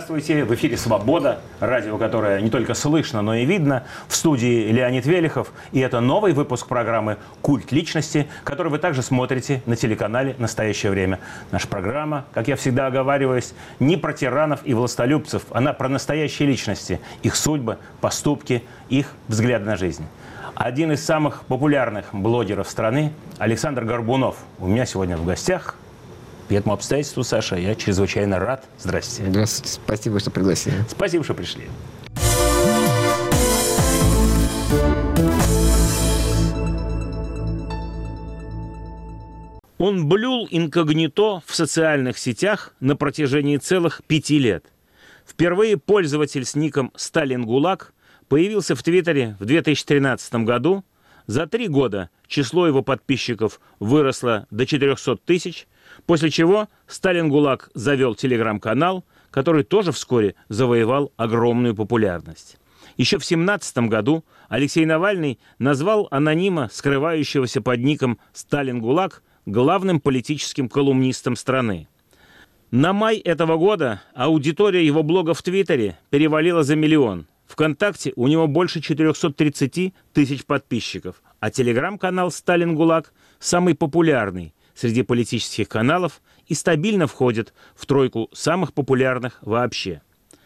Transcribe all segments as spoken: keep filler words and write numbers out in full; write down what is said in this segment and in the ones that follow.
Здравствуйте! В эфире «Свобода», радио, которое не только слышно, но и видно. В студии Леонид Велихов. И это новый выпуск программы «Культ личности», который вы также смотрите на телеканале «Настоящее время». Наша программа, как я всегда оговариваюсь, не про тиранов и властолюбцев, она про настоящие личности, их судьбы, поступки, их взгляд на жизнь. Один из самых популярных блогеров страны – Александр Горбунов. У меня сегодня в гостях. По этому обстоятельству, Саша, я чрезвычайно рад. Здравствуйте. Здравствуйте. Спасибо, что пригласили. Спасибо, что пришли. Он блюл инкогнито в социальных сетях на протяжении целых пяти лет. Впервые пользователь с ником «Сталин ГУЛАГ» появился в Твиттере в две тысячи тринадцатом году. За три года число его подписчиков выросло до четырехсот тысяч, после чего Сталин ГУЛАГ завел телеграм-канал, который тоже вскоре завоевал огромную популярность. Еще в две тысячи семнадцатом году Алексей Навальный назвал анонима, скрывающегося под ником «Сталин ГУЛАГ», главным политическим колумнистом страны. На май этого года аудитория его блога в Твиттере перевалила за миллион. ВКонтакте у него больше четырехсот тридцати тысяч подписчиков, а телеграм-канал «Сталин ГУЛАГ» самый популярный среди политических каналов и стабильно входит в тройку самых популярных вообще.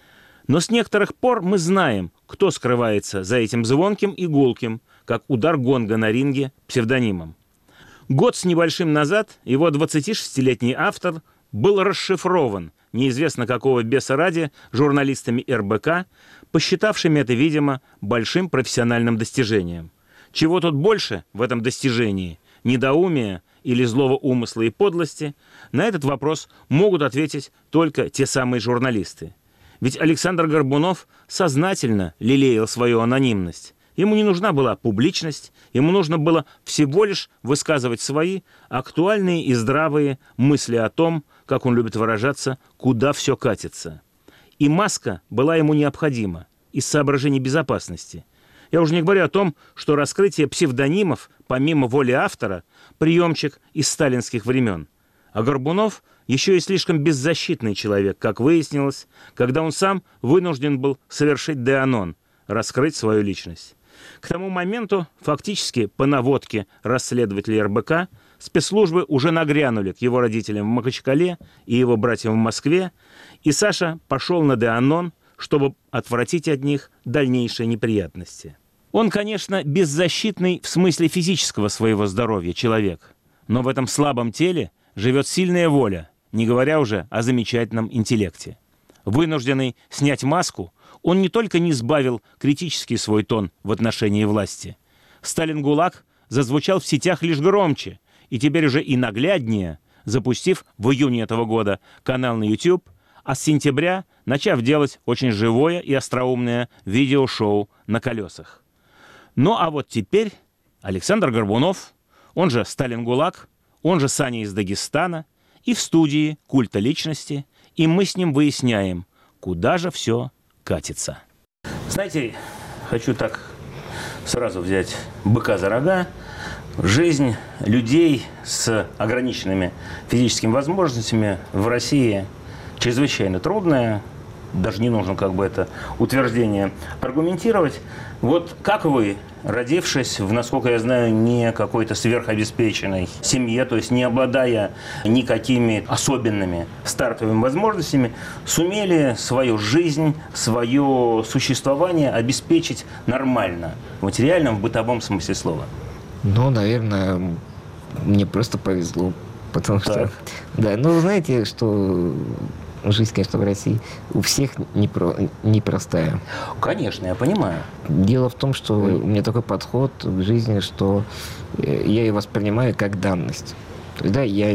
Но с некоторых пор мы знаем, кто скрывается за этим звонким и гулким, как удар гонга на ринге, псевдонимом. Год с небольшим назад его двадцатишестилетний автор был расшифрован, неизвестно какого беса ради, журналистами эр бэ ка, посчитавшими это, видимо, большим профессиональным достижением. Чего тут больше в этом достижении? Недоумия или злого умысла и подлости? На этот вопрос могут ответить только те самые журналисты. Ведь Александр Горбунов сознательно лелеял свою анонимность. Ему не нужна была публичность, ему нужно было всего лишь высказывать свои актуальные и здравые мысли о том, как он любит выражаться, куда все катится. И маска была ему необходима из соображений безопасности. Я уже не говорю о том, что раскрытие псевдонимов, помимо воли автора, приемчик из сталинских времен. А Горбунов еще и слишком беззащитный человек, как выяснилось, когда он сам вынужден был совершить деанон, раскрыть свою личность. К тому моменту, фактически по наводке расследователей эр бэ ка, спецслужбы уже нагрянули к его родителям в Махачкале и его братьям в Москве, и Саша пошел на деанон, чтобы отвратить от них дальнейшие неприятности. Он, конечно, беззащитный в смысле физического своего здоровья человек, но в этом слабом теле живет сильная воля, не говоря уже о замечательном интеллекте. Вынужденный снять маску, он не только не сбавил критический свой тон в отношении власти. Сталин ГУЛАГ зазвучал в сетях лишь громче, и теперь уже и нагляднее, запустив в июне этого года канал на YouTube, а с сентября начав делать очень живое и остроумное видеошоу на колесах. Ну а вот теперь Александр Горбунов, он же Сталин ГУЛАГ, он же Саня из Дагестана, и в студии «Культа личности», и мы с ним выясняем, куда же все катится. Знаете, хочу так сразу взять быка за рога. Жизнь людей с ограниченными физическими возможностями в России чрезвычайно трудная. Даже не нужно как бы это утверждение аргументировать. Вот как вы, родившись в, насколько я знаю, не какой-то сверхобеспеченной семье, то есть не обладая никакими особенными стартовыми возможностями, сумели свою жизнь, свое существование обеспечить нормально, в материальном, в бытовом смысле слова? Ну, наверное, мне просто повезло, потому так. что... Да, ну, знаете, что... Жизнь, конечно, в России у всех непро, непростая. Конечно, я понимаю. Дело в том, что mm. у меня такой подход к жизни, что я ее воспринимаю как данность. То есть, да, я,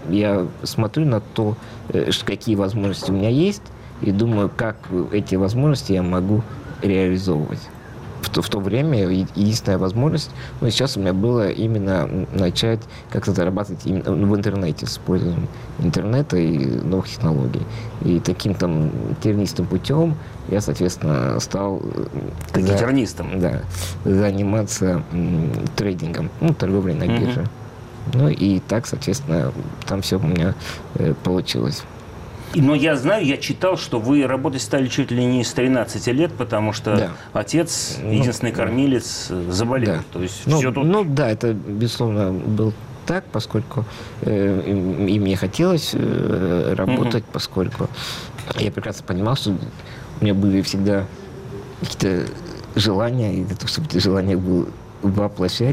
я смотрю на то, какие возможности у меня есть, и думаю, как эти возможности я могу реализовывать. В то, в то время единственная возможность, ну, сейчас у меня было именно начать как-то зарабатывать именно в интернете с использованием интернета и новых технологий. И таким там тернистым путем я, соответственно, стал за, тернистым? Да, заниматься м, трейдингом, ну, торговлей на бирже. Mm-hmm. Ну и так, соответственно, там все у меня э, получилось. Но я знаю, я читал, что вы работать стали чуть ли не с тринадцати лет, потому что да. отец, единственный ну, кормилец, заболел. Да. То есть ну, все тут... ну да, это, безусловно, был так, поскольку э, и мне хотелось э, работать, угу. поскольку я прекрасно понимал, что у меня были всегда какие-то желания, и для того, чтобы эти желания было воплощать,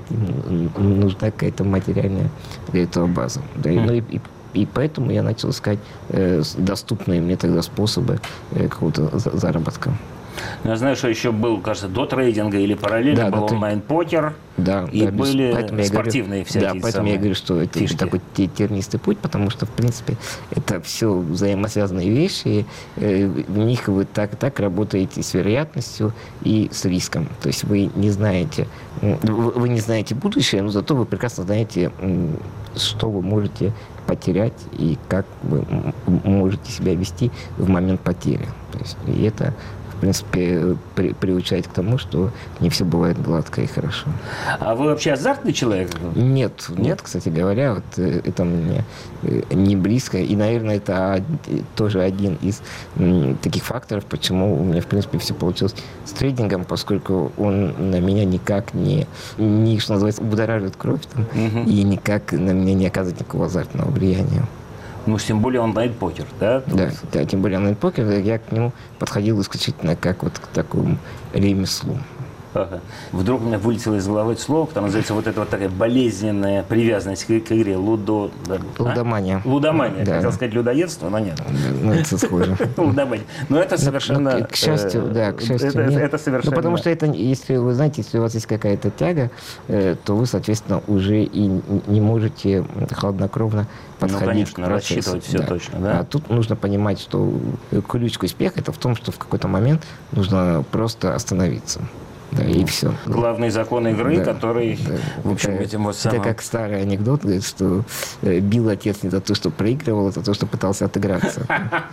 нужна какая-то материальная для этого база. Да, mm. ну, и, и, и поэтому я начал искать э, доступные мне тогда способы э, какого-то заработка. Я знаю, что еще был, кажется, до трейдинга или параллельно да, был да, онлайн-покер. Да, и да, были поэтому спортивные говорю, всякие Да, поэтому я говорю, что это фишки. Такой тернистый путь, потому что, в принципе, это все взаимосвязанные вещи. И, э, в них вы так так работаете с вероятностью и с риском. То есть вы не знаете, вы не знаете будущее, но зато вы прекрасно знаете, что вы можете потерять и как вы можете себя вести в момент потери. То есть, и это... в принципе, при, приучает к тому, что не все бывает гладко и хорошо. А вы вообще азартный человек? Нет, нет, нет кстати говоря, вот это мне не близко. И, наверное, это тоже один из таких факторов, почему у меня, в принципе, все получилось с трейдингом, поскольку он на меня никак не, не что называется, будоражит кровь там, угу. и никак на меня не оказывает никакого азартного влияния. Ну, тем более онлайн-покер, да? Да, да, тем более онлайн-покер, я к нему подходил исключительно как вот к такому ремеслу. Ага. Вдруг у меня вылетело из головы слово, которое называется вот эта вот такая болезненная привязанность к, к игре. Лудо... Лудомания. А? Лудомания. Да. Хотел сказать людоедство, но нет. Ну, это схоже. Лудомания. Но это совершенно... К счастью, да, к счастью, нет. Это совершенно... Ну, потому что это, если вы знаете, если у вас есть какая-то тяга, то вы, соответственно, уже и не можете хладнокровно подходить ну, конечно, к процессу. Рассчитывать все да. точно, да. А тут нужно понимать, что ключ к успеху это в том, что в какой-то момент нужно просто остановиться. Да, ну, и все. Главный закон игры, да, который, да. в общем, это, этим вот самым... Это как старый анекдот, говорит, что э, бил отец не за то, что проигрывал, а за то, что пытался отыграться.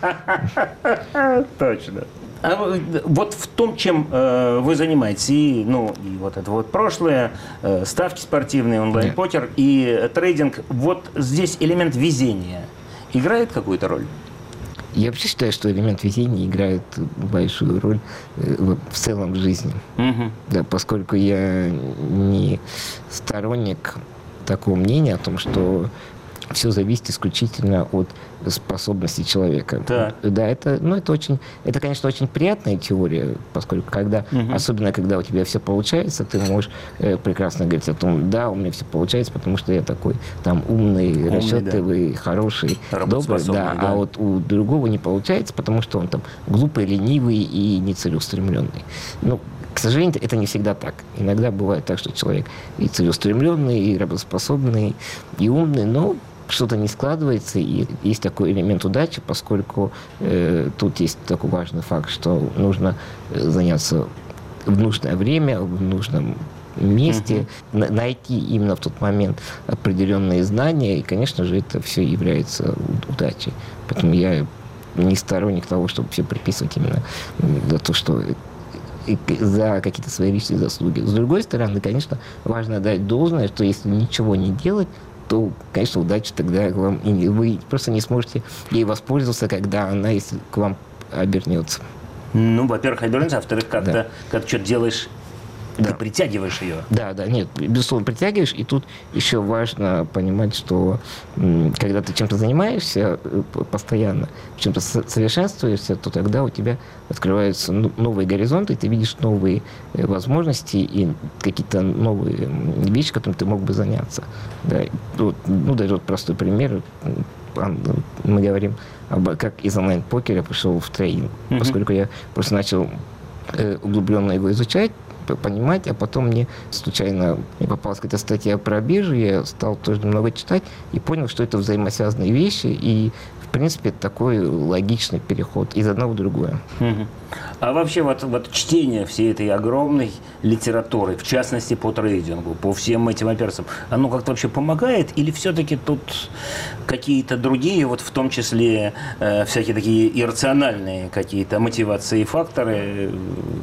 Точно. А вот в том, чем э, вы занимаетесь, и, ну, и вот это вот прошлое, э, ставки спортивные, онлайн-покер yeah. и трейдинг, вот здесь элемент везения играет какую-то роль? Я вообще считаю, что элемент везения играет большую роль в целом в жизни. Mm-hmm. Да, поскольку я не сторонник такого мнения о том, что все зависит исключительно от способностей человека. Да, да это, ну, это, очень, это, конечно, очень приятная теория, поскольку, когда, угу. особенно когда у тебя все получается, ты можешь э, прекрасно говорить о том, да, у меня все получается, потому что я такой там умный, умный расчетливый, да. хороший, добрый, да, да, а вот у другого не получается, потому что он там глупый, ленивый и нецелеустремленный. Ну, к сожалению, это не всегда так. Иногда бывает так, что человек и целеустремленный, и работоспособный, и умный, но что-то не складывается, и есть такой элемент удачи, поскольку э, тут есть такой важный факт, что нужно заняться в нужное время, в нужном месте, uh-huh. найти именно в тот момент определенные знания, и, конечно же, это все является удачей. Поэтому я не сторонник того, чтобы все приписывать именно за то, что за какие-то свои личные заслуги. С другой стороны, конечно, важно дать должное, что если ничего не делать, то, конечно, удача тогда к вам, и вы просто не сможете ей воспользоваться, когда она, если к вам обернется. Ну, во-первых, обернется, а во-вторых, как-то, да. когда что-то делаешь, да. ты притягиваешь ее. Да, да, нет, безусловно, притягиваешь, и тут еще важно понимать, что когда ты чем-то занимаешься постоянно, чем-то совершенствуешься, то тогда у тебя открываются новые горизонты, ты видишь новые возможности и какие-то новые вещи, которыми ты мог бы заняться. Да. Ну, даже вот простой пример. Мы говорим, об, как из онлайн-покера я пошел в трейдинг, mm-hmm. поскольку я просто начал углубленно его изучать, понимать, а потом мне случайно мне попалась какая-то статья про биржу, я стал тоже немного читать и понял, что это взаимосвязанные вещи, и в принципе это такой логичный переход из одного в другое. Угу. А вообще вот, вот чтение всей этой огромной литературы, в частности по трейдингу, по всем этим операциям, оно как-то вообще помогает, или все-таки тут какие-то другие, вот в том числе э, всякие такие иррациональные какие-то мотивации и факторы?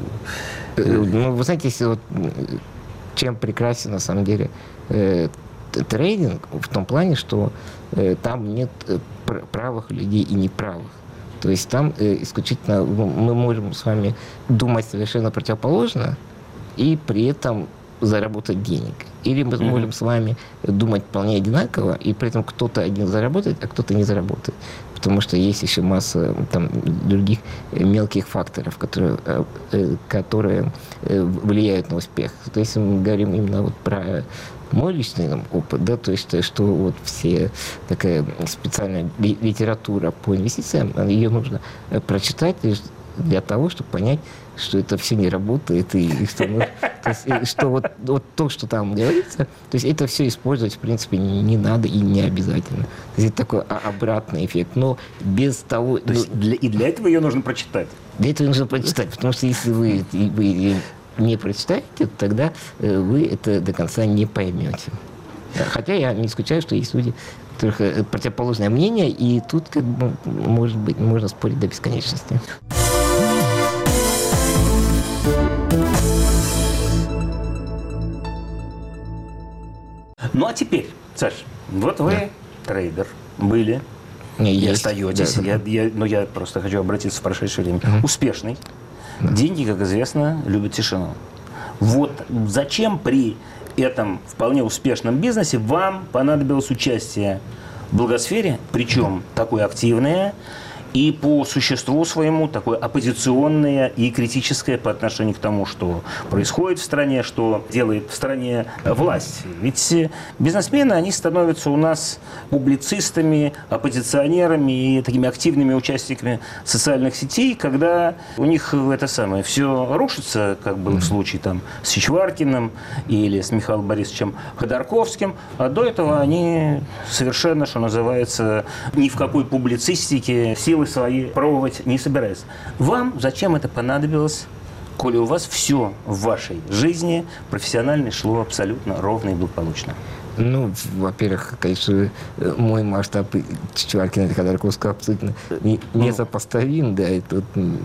Ну, вы знаете, если вот, чем прекрасен на самом деле э, трейдинг в том плане, что э, там нет правых людей и неправых. То есть там э, исключительно мы можем с вами думать совершенно противоположно и при этом заработать денег. Или мы mm-hmm. можем с вами думать вполне одинаково, и при этом кто-то один заработает, а кто-то не заработает. Потому что есть еще масса там, других мелких факторов, которые, которые влияют на успех. То есть мы говорим именно вот про мой личный там, опыт, да, то есть что вот все такая специальная литература по инвестициям, ее нужно прочитать лишь для того, чтобы понять, что это все не работает, и, и что, ну, то есть, что вот, вот то, что там говорится, то есть это все использовать, в принципе, не, не надо и не обязательно. То есть это такой обратный эффект, но без того... То есть ну, для, и для этого ее нужно прочитать? Для этого нужно прочитать, потому что если вы, вы не прочитаете, тогда вы это до конца не поймете. Хотя я не исключаю, что есть люди, у которых противоположное мнение, и тут, как бы, может быть, можно спорить до бесконечности. Ну, а теперь, Саш, вот вы да. трейдер были, не, и есть. остаетесь, Да, да. Я, я, но я просто хочу обратиться в прошедшее время, угу. успешный. Да. Деньги, как известно, любят тишину. Вот зачем при этом вполне успешном бизнесе вам понадобилось участие в благосфере, причем да. такое активное, и по существу своему такое оппозиционное и критическое по отношению к тому, что происходит в стране, что делает в стране власть. Ведь бизнесмены, они становятся у нас публицистами, оппозиционерами и такими активными участниками социальных сетей, когда у них это самое все рушится, как было в случае там, с Чичваркиным или с Михаилом Борисовичем Ходорковским, а до этого они совершенно, что называется, ни в какой публицистике силы свои пробовать не собираются. Вам зачем это понадобилось, коли у вас все в вашей жизни профессионально шло абсолютно ровно и благополучно? Ну, во-первых, конечно, мой масштаб Чичваркина и Ходорковского абсолютно не, не сопоставим, да, это,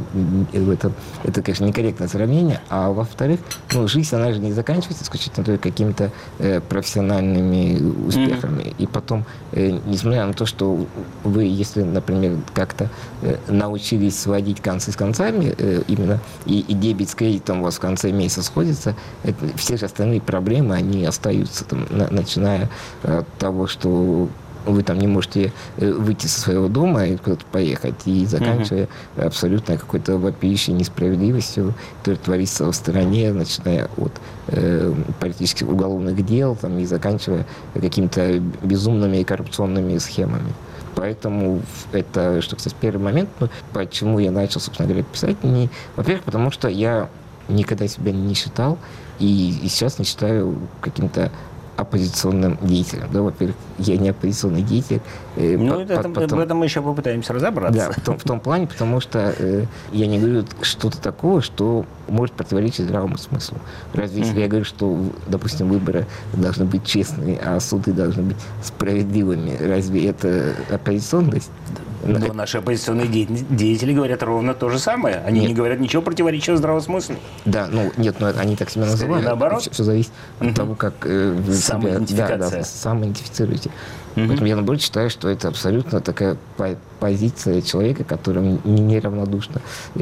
это, это, конечно, некорректное сравнение, а во-вторых, ну, жизнь, она же не заканчивается исключительно только какими-то э, профессиональными успехами, mm-hmm. и потом, э, несмотря на то, что вы, если, например, как-то э, научились сводить концы с концами, э, именно, и, и дебет с кредитом у вас в конце месяца сходится, это, все же остальные проблемы, они остаются, там, на, начиная от того, что вы там не можете выйти со своего дома и куда-то поехать, и заканчивая uh-huh. абсолютно какой-то вопиющей несправедливостью, которая творится в стране, начиная от э, политических уголовных дел там, и заканчивая какими-то безумными и коррупционными схемами. Поэтому это, что, кстати, первый момент, ну, почему я начал, собственно говоря, писать, не, во-первых, потому что я никогда себя не считал, и, и сейчас не считаю каким-то оппозиционным деятелем. Да, во-первых, я не оппозиционный деятель. Э, ну, по, это, потом, в этом мы еще попытаемся разобраться. Да, в том, в том плане, потому что э, я не говорю что-то такого, что может противоречить здравому смыслу. Разве mm-hmm. если я говорю, что, допустим, выборы должны быть честными, а суды должны быть справедливыми, разве это оппозиционность? Но это... наши оппозиционные деятели говорят ровно то же самое. Они нет. не говорят ничего противоречащего здравому смыслу. Да, ну нет, но они так себя называют. Наоборот. Все, все зависит mm-hmm. от того, как э, вы себя да, да, самоидентифицируете. Mm-hmm. Поэтому я, наоборот, считаю, что это абсолютно такая позиция человека, которому неравнодушна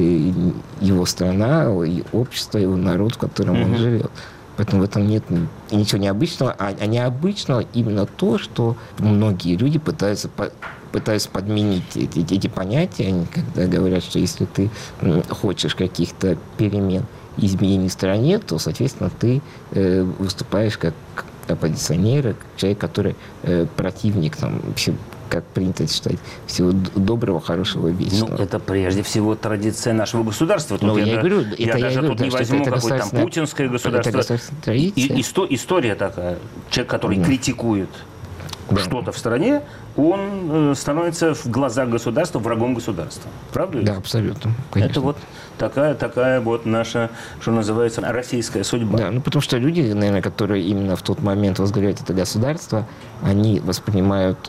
его страна, и общество, его народ, в котором mm-hmm. он живет. Поэтому в этом нет ничего необычного. А, а необычного именно то, что многие люди пытаются, пытаются подменить эти, эти понятия. Они когда говорят, что если ты хочешь каких-то перемен, изменений в стране, то, соответственно, ты э, выступаешь как оппозиционер, как человек, который э, противник, там, все, как принято считать, всего доброго, хорошего, вечного. Ну, это прежде всего традиция нашего государства. Тут ну, я, я, говорю, я это даже я говорю, тут да, не возьму какое-то там путинское государство. Это и, и, исто, история такая. Человек, который да. критикует да. что-то в стране, он э, становится в глазах государства врагом государства. Правда? Да, абсолютно. Конечно. Это вот такая, такая вот наша, что называется, российская судьба. Да, ну потому что люди, наверное, которые именно в тот момент возглавляют это государство, они воспринимают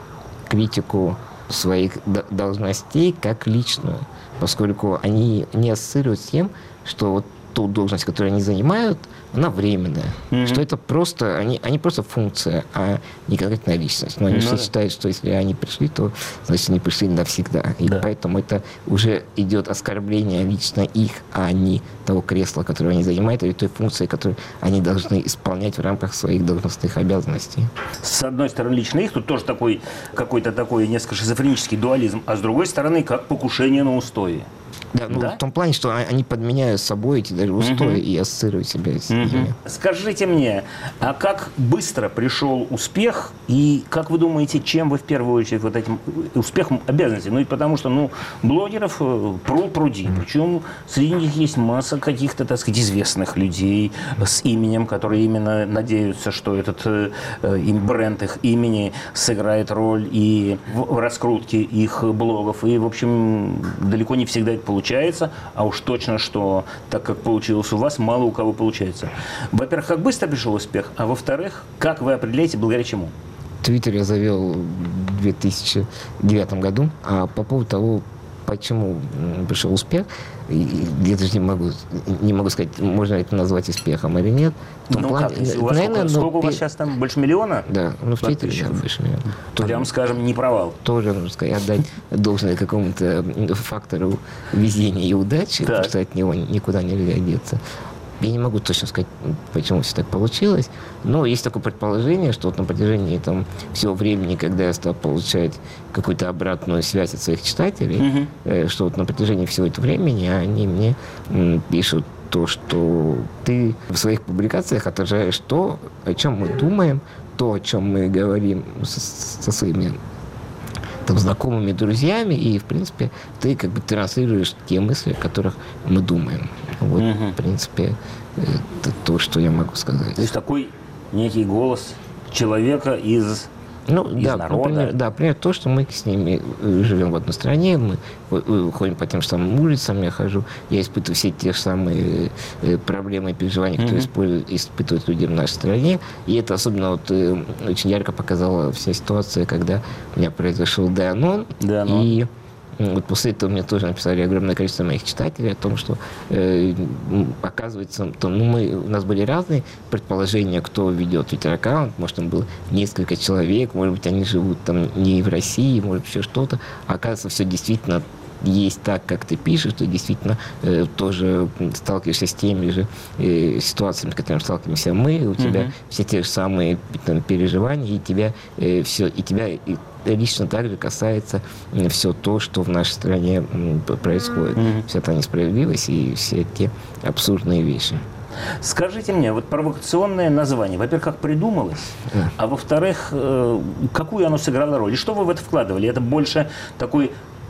критику своих должностей как личную, поскольку они не ассоциируют с тем, что вот ту должность, которую они занимают, она временная. Mm-hmm. Что это просто, они, они просто функция, а не конкретная личность. Но они mm-hmm. все считают, что если они пришли, то значит они пришли навсегда. И да. поэтому это уже идет оскорбление лично их, а не того кресла, которое они занимают, или той функции, которую они должны исполнять в рамках своих должностных обязанностей. С одной стороны, лично их, тут тоже такой, какой-то такой несколько шизофренический дуализм, а с другой стороны, как покушение на устои. Да, ну, да? в том плане, что они подменяют собой эти даже устои uh-huh. и ассоциируют себя с ними. Uh-huh. Скажите мне, а как быстро пришел успех, и как вы думаете, чем вы в первую очередь вот этим успехом обязаны? Ну и потому что, ну, блогеров пруд пруди, uh-huh. причем среди них есть масса каких-то, так сказать, известных людей с именем, которые именно надеются, что этот э, им бренд их имени сыграет роль и в раскрутке их блогов, и, в общем, далеко не всегда это получается, а уж точно, что так как получилось у вас, мало у кого получается. Во-первых, как быстро пришел успех, а во-вторых, как вы определяете, благодаря чему? Твиттер я завел в две тысячи девятом году, а по поводу того, почему пришел успех, я даже не могу, не могу сказать, можно это назвать успехом или нет. В том ну плане, как, у вас наверное, сколько, сколько но, у вас сейчас там, больше миллиона? Да, ну в Твиттере да, больше миллиона. Прям, скажем, не провал. Тоже, нужно сказать, отдать должное какому-то фактору везения и удачи, так. потому что от него никуда нельзя деться. Я не могу точно сказать, почему все так получилось, но есть такое предположение, что вот на протяжении там, всего времени, когда я стал получать какую-то обратную связь от своих читателей, mm-hmm. э, что вот на протяжении всего этого времени они мне м, пишут то, что ты в своих публикациях отражаешь то, о чем мы думаем, то, о чем мы говорим со, со своими там, знакомыми, друзьями, и, в принципе, ты как бы транслируешь те мысли, о которых мы думаем. Вот, угу. в принципе, это то, что я могу сказать. То есть такой некий голос человека из, ну, из да, народа? Например, да, например, то, что мы с ними живем в одной стране, мы ходим по тем же самым улицам, я хожу, я испытываю все те же самые проблемы и переживания, которые mm-hmm. испытывают люди в нашей стране. И это особенно вот, очень ярко показала вся ситуация, когда у меня произошел Деанон, Деанон. и вот после этого мне тоже написали огромное количество моих читателей о том, что э, оказывается, то, ну, мы, у нас были разные предположения, кто ведет твиттер-аккаунт. Может, там было несколько человек, может быть, они живут там не в России, может, еще что-то. А оказывается, все действительно есть так, как ты пишешь, ты действительно э, тоже сталкиваешься с теми же э, ситуациями, с которыми сталкиваемся мы, у тебя mm-hmm. все те же самые там, переживания, и тебя э, все, и тебя и лично так же касается э, все то, что в нашей стране э, происходит. Mm-hmm. Вся та несправедливость и все те абсурдные вещи. Скажите мне, вот провокационное название, во-первых, как придумалось, yeah. а во-вторых, э, какую оно сыграло роль? И что вы в это вкладывали? Это больше такой,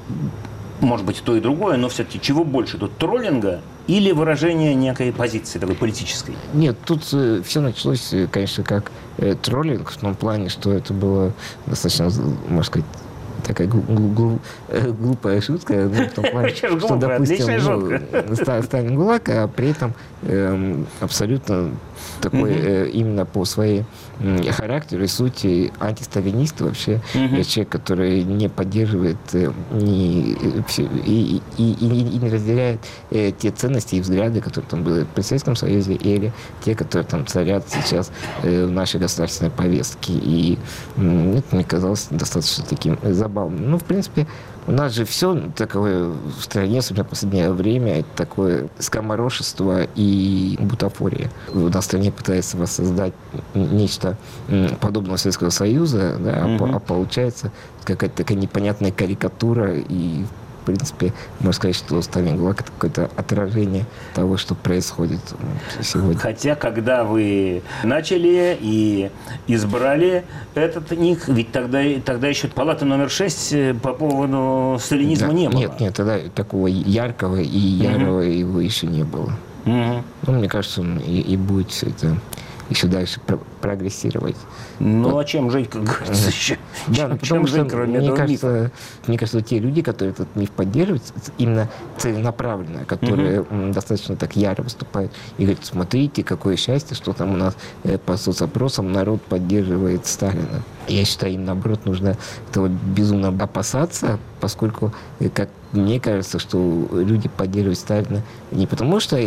может быть, то и другое, но все-таки чего больше? Тут троллинга или выражение некой позиции такой политической? Нет, тут э, все началось, конечно, как э, троллинг, в том плане, что это было достаточно, можно сказать, такая глуп, глуп, глупая шутка, ну, в том плане, что, допустим, ну, Сталин ГУЛАГ, а при этом э, абсолютно такой э, именно по своей э, характеру и сути антисталинист вообще, uh-huh. человек, который не поддерживает э, не, и, и, и, и не разделяет э, те ценности и взгляды, которые там были при Советском Союзе, или те, которые там царят сейчас э, в нашей государственной повестке. И э, это мне казалось достаточно таким забавным. Ну, в принципе, у нас же все такое в стране, особенно в последнее время, это такое скоморошество и бутафория. У нас в стране пытается воссоздать нечто подобного Советского Союза, да, mm-hmm. а, а получается какая-то такая непонятная карикатура, и в принципе, можно сказать, что Сталин ГУЛАГ — это какое-то отражение того, что происходит сегодня. Хотя, когда вы начали и избрали этот ник, ведь тогда, тогда еще палаты номер шесть по поводу сталинизма да, не было. Нет, нет, тогда такого яркого и ярого mm-hmm. его еще не было. Mm-hmm. Ну, мне кажется, он и, и будет все это еще дальше про- прогрессировать. Ну, вот. А чем жить, как говорится, еще? Да, чем, ну, чем потому жить, что, кроме мне этого кажется, мифа? мне кажется, те люди, которые этот миф поддерживают, именно целенаправленно, которые mm-hmm. достаточно так яро выступают и говорят, смотрите, какое счастье, что там у нас э, по соцопросам народ поддерживает Сталина. Я считаю, им, наоборот, нужно этого безумно опасаться, поскольку, как мне кажется, что люди поддерживают Сталина не потому, что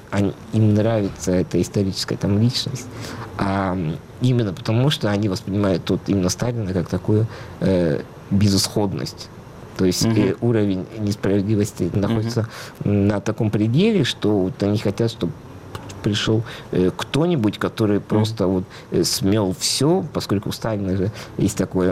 они, им нравится эта историческая там личность, а именно потому, что они воспринимают тут именно Сталина как такую э, безысходность. То есть угу. э, уровень несправедливости находится угу. на таком пределе, что вот они хотят, чтобы пришел э, кто-нибудь, который просто mm. вот э, смел все, поскольку у Сталина же есть такой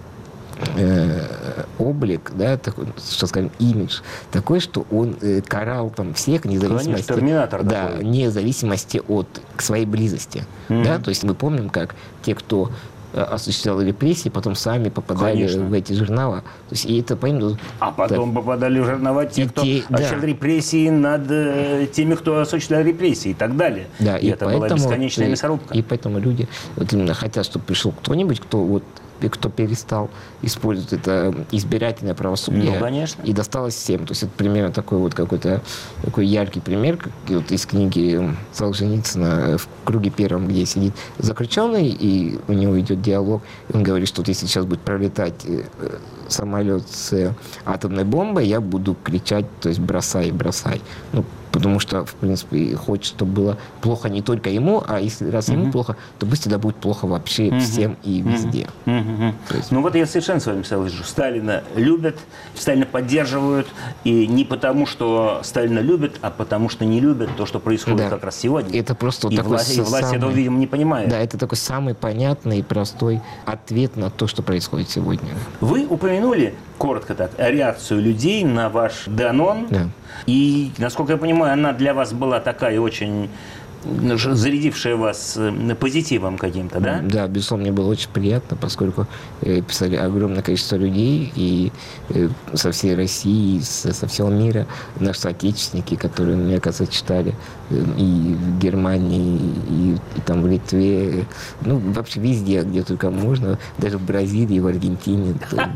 э, облик, да, такой, что скажем, имидж такой, что он э, карал там всех вне зависимости, терминатор да, такой. вне зависимости от к своей близости, mm. да, то есть мы помним, как те, кто осуществлял репрессии, потом сами попадали Конечно. в эти журналы. То есть, и это, понятно, а потом да. попадали в журналы те, кто те, осуществлял да. репрессии над э, теми, кто осуществлял репрессии и так далее. Да, и, и это поэтому, была бесконечная мясорубка. И, и поэтому люди вот именно хотят, чтобы пришел кто-нибудь, кто вот кто перестал использовать это избирательное правосудие. Ну, конечно. И досталось всем. То есть это примерно такой вот какой-то такой яркий пример, как вот из книги Солженицына «В круге первом», где сидит заключенный, и у него идет диалог, и он говорит, что вот если сейчас будет пролетать самолет с атомной бомбой, я буду кричать, то есть бросай, бросай. Ну, потому что, в принципе, хочет, чтобы было плохо не только ему, а если раз ему uh-huh. плохо, то пусть тогда будет плохо вообще uh-huh. всем и везде. Uh-huh. Есть... Ну вот я совершенно с вами согласен. Сталина любят, Сталина поддерживают, и не потому, что Сталина любят, а потому, что не любят то, что происходит да. как раз сегодня. Это просто и такой власть, самый... власть этого, видимо, не понимает. Да, это такой самый понятный и простой ответ на то, что происходит сегодня. Вы упомянули, коротко так, реакцию людей на ваш Данон. Да. И, насколько я понимаю, она для вас была такая очень зарядившая вас позитивом каким-то, да? Да, безусловно, мне было очень приятно, поскольку э, писали огромное количество людей и э, со всей России, со, со всего мира, наши соотечественники, которые, мне кажется, читали э, и в Германии, и, и там в Литве, ну, вообще везде, где только можно, даже в Бразилии, в Аргентине.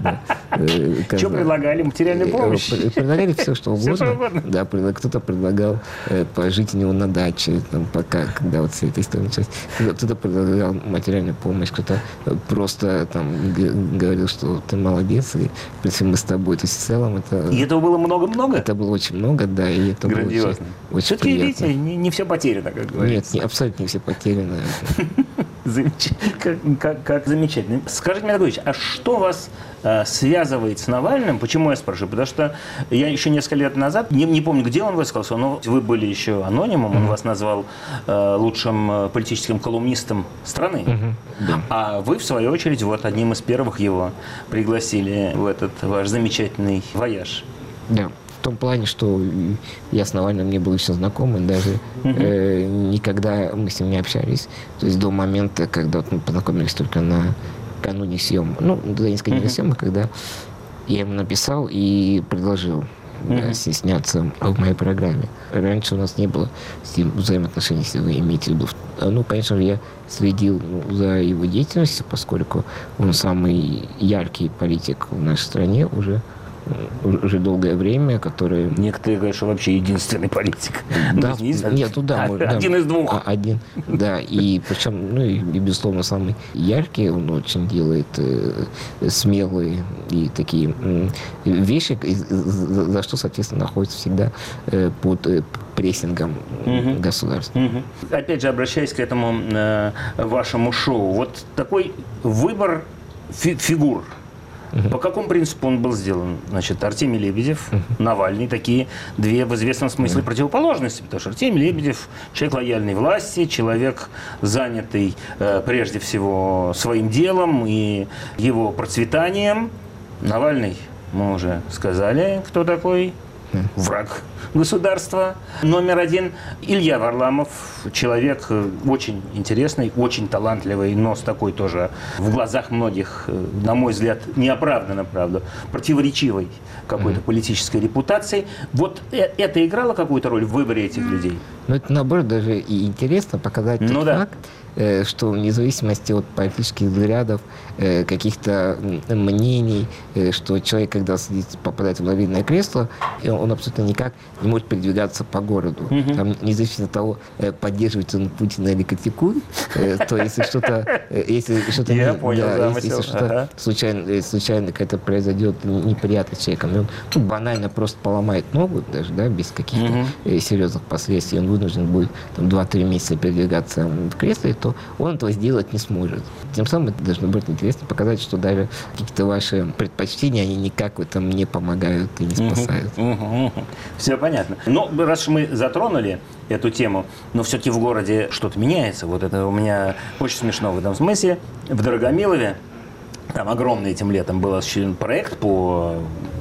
Что предлагали? Материальную помощь? Предлагали все, что угодно. Да, кто-то предлагал пожить у него на даче, пока, когда вот вся эта история началась, кто-то предлагал материальную помощь, кто-то просто там говорил, что ты молодец, и в принципе мы с тобой. То есть в целом это... И этого было много-много? Это было очень много, да, и это Грандиозно. было очень, очень Все-таки, приятно. видите, не, не все потеряно, как говорится. Нет, не, абсолютно не все потеряно. Как, как, как замечательно. Скажите мне, Дорогой, а что вас э, связывает с Навальным? Почему я спрашиваю? Потому что я еще несколько лет назад, не, не помню, где он высказался, но вы были еще анонимом, он mm-hmm. вас назвал э, лучшим политическим колумнистом страны. Mm-hmm. Yeah. А вы, в свою очередь, вот одним из первых его пригласили в этот ваш замечательный вояж. Да. Yeah. В том плане, что я с Навальным не был еще знакомым, даже uh-huh. э, никогда мы с ним не общались. То есть до момента, когда вот мы познакомились только на кануне съемок, ну, до несколько uh-huh. съемок, когда я ему написал и предложил uh-huh. да, сняться в моей программе. Раньше у нас не было с ним взаимоотношений, если вы имеете в виду. Ну, конечно же, я следил ну, за его деятельностью, поскольку он самый яркий политик в нашей стране уже. уже долгое время, который... Некоторые говорят, что вообще единственный политик. Да, нет, ну да. А, один да, из двух. А, один, да. И причем, ну и, и безусловно, самый яркий, он очень делает э, смелые и такие э, вещи, за, за что, соответственно, находится всегда э, под э, прессингом угу. государства. Угу. Опять же, обращаясь к этому э, вашему шоу, вот такой выбор фи- фигур, Uh-huh. По какому принципу он был сделан? Значит, Артемий Лебедев, uh-huh. Навальный, такие две в известном смысле uh-huh. противоположности, потому что Артемий Лебедев человек лояльной власти, человек занятый э, прежде всего своим делом и его процветанием. Навальный, мы уже сказали, кто такой. Uh-huh. Враг государства. Номер один. Илья Варламов. Человек очень интересный, очень талантливый, но с такой тоже в глазах многих, на мой взгляд, неоправданно, правда, противоречивой какой-то mm-hmm. политической репутацией. Вот это играло какую-то роль в выборе этих людей? Ну, это, наоборот, даже и интересно показать ну, тот да. факт, э, что вне зависимости от политических взглядов, э, каких-то мнений, э, что человек, когда сидит, попадает в инвалидное кресло, он абсолютно никак не может передвигаться по городу. Mm-hmm. Там, независимо от того, э, поддерживает он Путина или критикует, э, то если что-то, э, если что-то, Я не, понял, да, замысел. если что-то Ага. случайно, случайно какая-то произойдет неприятно с человеком, и он ну, банально просто поломает ногу, даже да, без каких-то mm-hmm. э, серьезных последствий, он вынужден будет там, два-три месяца передвигаться в кресле, то он этого сделать не сможет. Тем самым это должно быть интересно показать, что даже какие-то ваши предпочтения, они никак в этом не помогают и не спасают. Угу, угу, угу. Все понятно. Но раз мы затронули эту тему, но все-таки в городе что-то меняется. Вот это у меня очень смешно в этом смысле. В Дорогомилове, там огромный этим летом был осуществлен проект по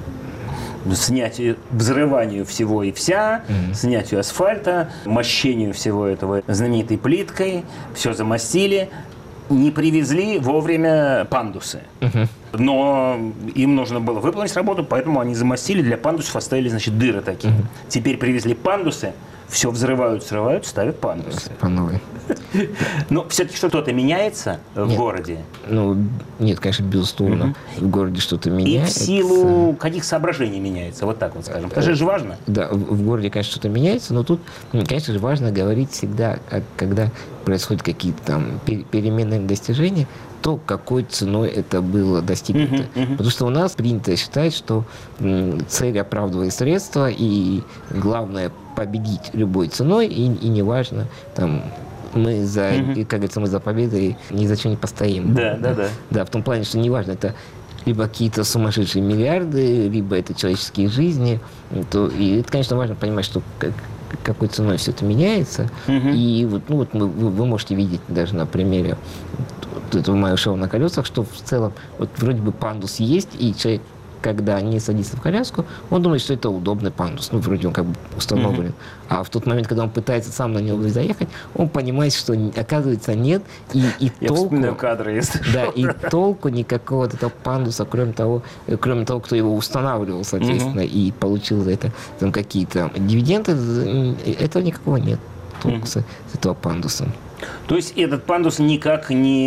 снятию, взрыванию всего и вся, mm-hmm. снятию асфальта, мощению всего этого знаменитой плиткой, все замостили. Не привезли вовремя пандусы. Uh-huh. Но им нужно было выполнить работу, поэтому они замостили, для пандусов оставили, значит, дыры такие. Uh-huh. Теперь привезли пандусы, все взрывают, срывают, ставят пандусы. По новой. Но все-таки что-то меняется в нет. городе? Ну, нет, конечно, безусловно. Uh-huh. В городе что-то меняется. И в силу каких соображений меняется? Вот так вот скажем. Это же важно. Да, в городе, конечно, что-то меняется, но тут, конечно же, важно говорить всегда, когда происходят какие-то там переменные достижения, то какой ценой это было достигнуто. Uh-huh, uh-huh. Потому что у нас принято считать, что м, цель оправдывает средства, и главное победить любой ценой, и, и неважно, там, мы за, uh-huh. как говорится, мы за победой ни за что не постоим. Да, да, да. Да, в том плане, что неважно, это либо какие-то сумасшедшие миллиарды, либо это человеческие жизни. То, и это, конечно, важно понимать, что как, какой ценой все это меняется. Uh-huh. И вот, ну, вот мы, вы, вы можете видеть даже на примере этого моего шоу на колесах, что в целом вот вроде бы пандус есть, и человек, когда не садится в коляску, он думает, что это удобный пандус. Ну, вроде он как бы установлен. Mm-hmm. А в тот момент, когда он пытается сам на него заехать, он понимает, что, оказывается, нет. И, и Я толку, вспоминаю кадры, если да, что. и толку никакого от этого пандуса, кроме того, кроме того, кто его устанавливал, соответственно, mm-hmm. и получил за это там, какие-то дивиденды, этого никакого нет. Толку mm-hmm. с, с этого пандуса. То есть этот пандус никак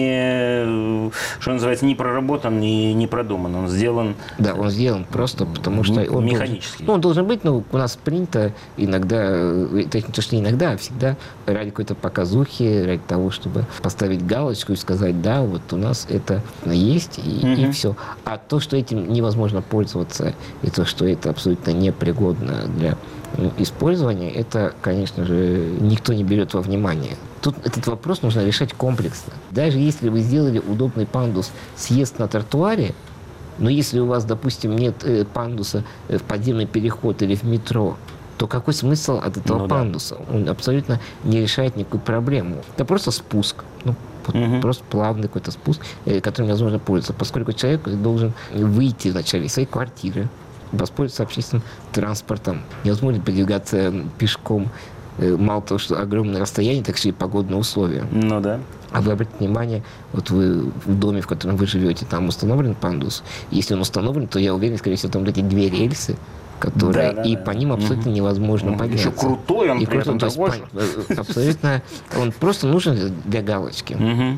не, что называется, не проработан и не продуман, он сделан... Да, он сделан просто потому, что... Он механически. Должен, ну, он должен быть, но у нас принято иногда, то, что не иногда, а всегда ради какой-то показухи, ради того, чтобы поставить галочку и сказать, да, вот у нас это есть, и, угу. и все. А то, что этим невозможно пользоваться, и то, что это абсолютно непригодно для использования, это, конечно же, никто не берет во внимание. Тут этот вопрос нужно решать комплексно. Даже если вы сделали удобный пандус съезд на тротуаре, но если у вас, допустим, нет э, пандуса в подземный переход или в метро, то какой смысл от этого ну, пандуса? Да. Он абсолютно не решает никакую проблему. Это просто спуск. Ну, угу. Просто плавный какой-то спуск, э, которым невозможно пользоваться, поскольку человек должен выйти вначале из своей квартиры, воспользоваться общественным транспортом. Невозможно передвигаться пешком. Мало того, что огромное расстояние, так еще и погодные условия. Ну да. А вы обратите внимание, вот вы в доме, в котором вы живете, там установлен пандус. Если он установлен, то я уверен, скорее всего, там эти две рельсы, которые, да, да, и да. по ним абсолютно угу. невозможно угу. подняться. Еще крутой он, и при этом крутой, такой есть, абсолютно, он просто нужен для галочки. Угу.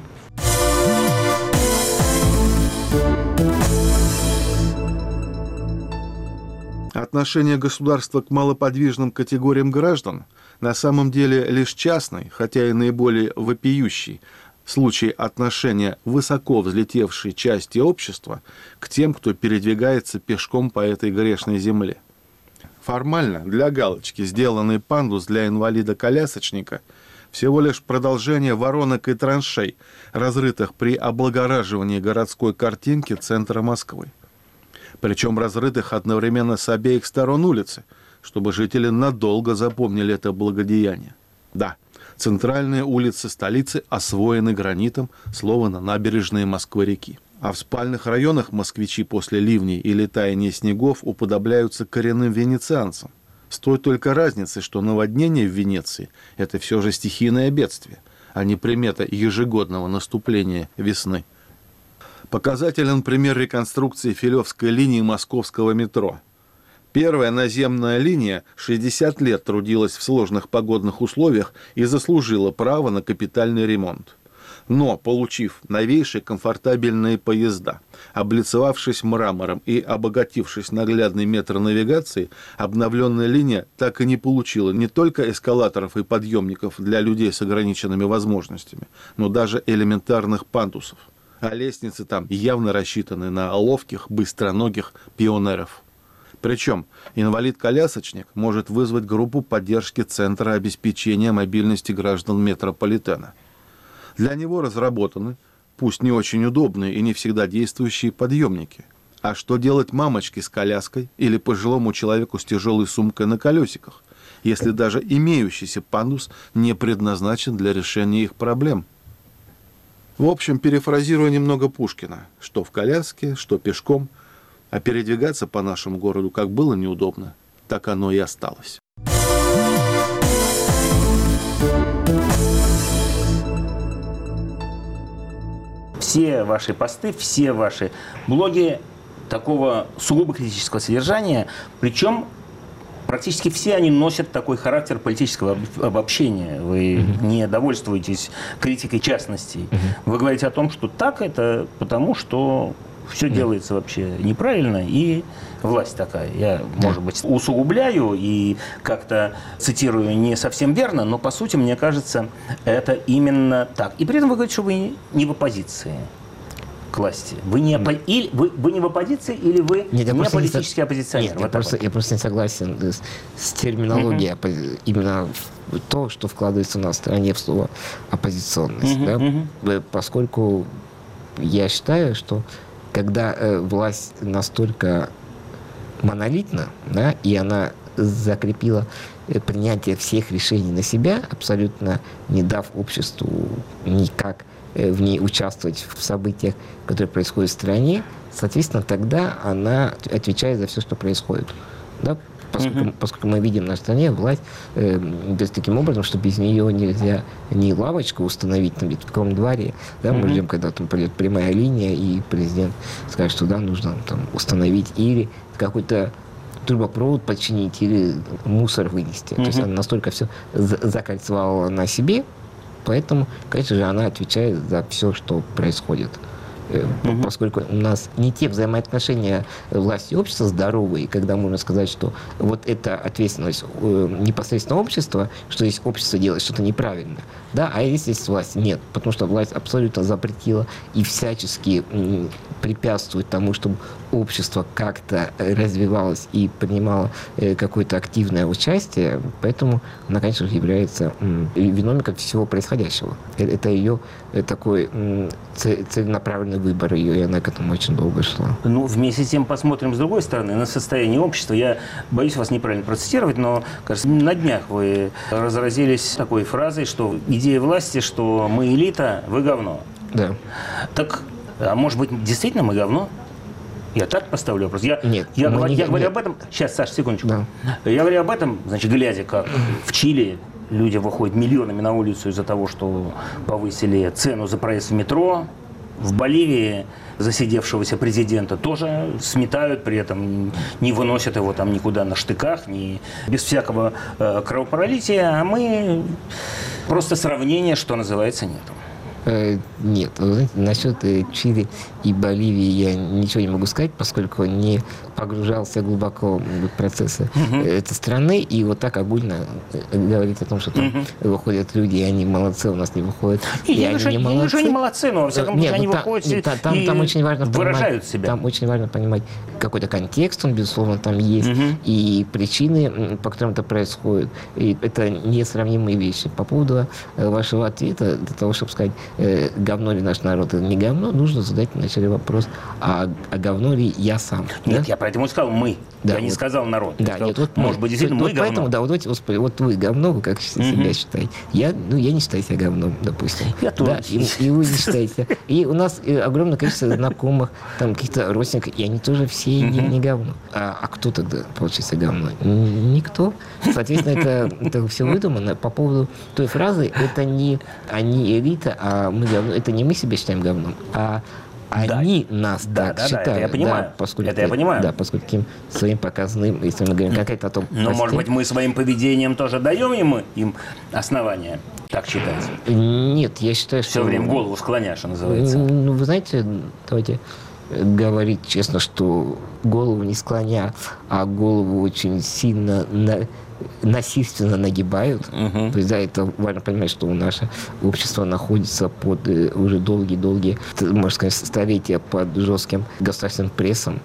Отношение государства к малоподвижным категориям граждан на самом деле лишь частный, хотя и наиболее вопиющий, случай отношения высоко взлетевшей части общества к тем, кто передвигается пешком по этой грешной земле. Формально для галочки сделанный пандус для инвалида-колясочника всего лишь продолжение воронок и траншей, разрытых при облагораживании городской картинки центра Москвы. Причем разрытых одновременно с обеих сторон улицы, чтобы жители надолго запомнили это благодеяние. Да, центральные улицы столицы освоены гранитом, словно набережные Москвы-реки. А в спальных районах москвичи после ливней или таяния снегов уподобляются коренным венецианцам. С той только разницей, что наводнение в Венеции – это все же стихийное бедствие, а не примета ежегодного наступления весны. Показателен пример реконструкции Филевской линии московского метро. Первая наземная линия шестьдесят лет трудилась в сложных погодных условиях и заслужила право на капитальный ремонт. Но, получив новейшие комфортабельные поезда, облицевавшись мрамором и обогатившись наглядной метронавигацией, обновленная линия так и не получила не только эскалаторов и подъемников для людей с ограниченными возможностями, но даже элементарных пандусов. А лестницы там явно рассчитаны на ловких, быстроногих пионеров. Причем инвалид-колясочник может вызвать группу поддержки Центра обеспечения мобильности граждан метрополитена. Для него разработаны, пусть не очень удобные и не всегда действующие подъемники. А что делать мамочке с коляской или пожилому человеку с тяжелой сумкой на колесиках, если даже имеющийся пандус не предназначен для решения их проблем? В общем, перефразируя немного Пушкина, что в коляске, что пешком, а передвигаться по нашему городу как было неудобно, так оно и осталось. Все ваши посты, все ваши блоги такого сугубо критического содержания, причем практически все они носят такой характер политического обобщения. Вы mm-hmm. не довольствуетесь критикой частностей. Mm-hmm. Вы говорите о том, что так это потому, что все mm-hmm. делается вообще неправильно, и власть такая. Я, mm-hmm. может быть, усугубляю и как-то цитирую не совсем верно, но, по сути, мне кажется, это именно так. И при этом вы говорите, что вы не в оппозиции к власти. Вы не, оппо... или, вы, вы не в оппозиции или вы Нет, не политический не со... оппозиционер? Нет, вот я, просто, вот. я просто не согласен с, с терминологией. Uh-huh. Именно то, что вкладывается у нас в стране в слово оппозиционность. Uh-huh. Да? Uh-huh. Поскольку я считаю, что когда э, власть настолько монолитна, да, и она закрепила принятие всех решений на себя, абсолютно не дав обществу никак в ней участвовать в событиях, которые происходят в стране, соответственно, тогда она отвечает за все, что происходит. Да? Поскольку, uh-huh. поскольку мы видим на стране власть э, таким образом, что без нее нельзя ни лавочку установить на Ветковом дворе. Да? Uh-huh. Мы ждем, когда там придет прямая линия, и президент скажет, что да, нужно там, установить или какой-то трубопровод починить, или мусор вынести. Uh-huh. То есть она настолько все закольцевала на себе, поэтому, конечно же, она отвечает за все, что происходит. Uh-huh. Поскольку у нас не те взаимоотношения власти и общества здоровые, когда можно сказать, что вот это ответственность непосредственно общества, что здесь общество делает что-то неправильно, да, а здесь власть нет, потому что власть абсолютно запретила и всячески препятствует тому, чтобы общество как-то развивалось и принимало какое-то активное участие, поэтому она, конечно же, является виновником всего происходящего. Это ее такой целенаправленный выбор ее, и она к этому очень долго шла. Ну, вместе с тем посмотрим с другой стороны на состояние общества. Я боюсь вас неправильно процитировать, но, кажется, на днях вы разразились такой фразой, что идея власти, что мы элита, вы говно. Да. Так, а может быть, действительно мы говно? Я так поставлю вопрос. Я, нет, я, говорю, не, я говорю нет. об этом... Сейчас, Саша, секундочку. Да. Я говорю об этом, значит, глядя, как в Чили люди выходят миллионами на улицу из-за того, что повысили цену за проезд в метро. В Боливии засидевшегося президента тоже сметают, при этом не выносят его там никуда на штыках, ни, без всякого э, кровопролития. А мы просто сравнения, что называется, нету. Нет, вы знаете, насчет Чили и Боливии я ничего не могу сказать, поскольку не погружался глубоко в процессы uh-huh. этой страны, и вот так огульно говорить о том, что там uh-huh. выходят люди, и они молодцы, у нас не выходят, и, и они не молодцы. не молодцы, но во всяком случае они ну, выходят нет, и, там, и там очень важно выражают понимать, себя. Там очень важно понимать какой-то контекст, он, безусловно, там есть, uh-huh. и причины, по которым это происходит. И это несравнимые вещи. По поводу вашего ответа, для того, чтобы сказать, говно ли наш народ или не говно, нужно задать вначале вопрос, а, а говно ли я сам? Нет, да? я поэтому сказал мы. Да, я не вот. сказал народ. Да, сказал, нет, вот, может быть, действительно, вот мы говно. Поэтому, да, вот, господи, вот вы говно, вы как себя mm-hmm. считаете? Я, ну, я не считаю себя говном, допустим. Я тоже. Да, и, и вы не считаете. И у нас огромное количество знакомых, там, каких-то родственников, и они тоже все mm-hmm. не, не говно. А, а кто тогда, получается, говно? Никто. Соответственно, это, это все выдумано. По поводу той фразы, это не они элита, а мы говно. Это не мы себя считаем говном, а они нас Да, так да, да, считают. это я понимаю. Да, поскольку, Это я понимаю. Да, поскольку таким своим показным, если мы говорим конкретно о том... Но, может посте- быть, мы своим поведением тоже даем им, им основания так считать? Нет, я считаю, что... Все время голову склоняешь, что называется. Ну, вы знаете, давайте говорить честно, что голову не склоня, а голову очень сильно на, насильственно нагибают. Мгм. То есть, да, это важно понимать, что наше общество находится под э, уже долгие-долгие, т- можно сказать, столетия под жестким государственным прессом.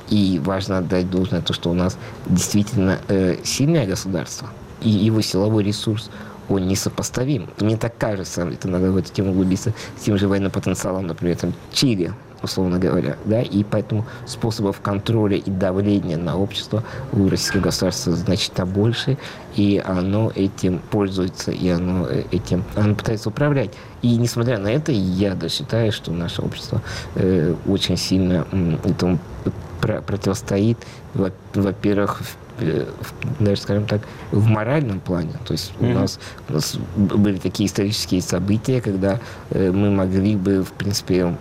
И важно отдать должное то, что у нас действительно э, сильное государство, и его силовой ресурс, он несопоставим. Мне так кажется, это надо в эту тему углубиться, с тем же военным потенциалом, например, там, Чили, условно говоря, да, и поэтому способов контроля и давления на общество у российского государства значительно больше, и оно этим пользуется, и оно этим оно пытается управлять. И несмотря на это, я да, считаю, что наше общество э, очень сильно м, этому про- противостоит, во- во-первых, в даже, скажем так, в моральном плане. То есть mm-hmm. у, нас, у нас были такие исторические события, когда э, мы могли бы, в принципе,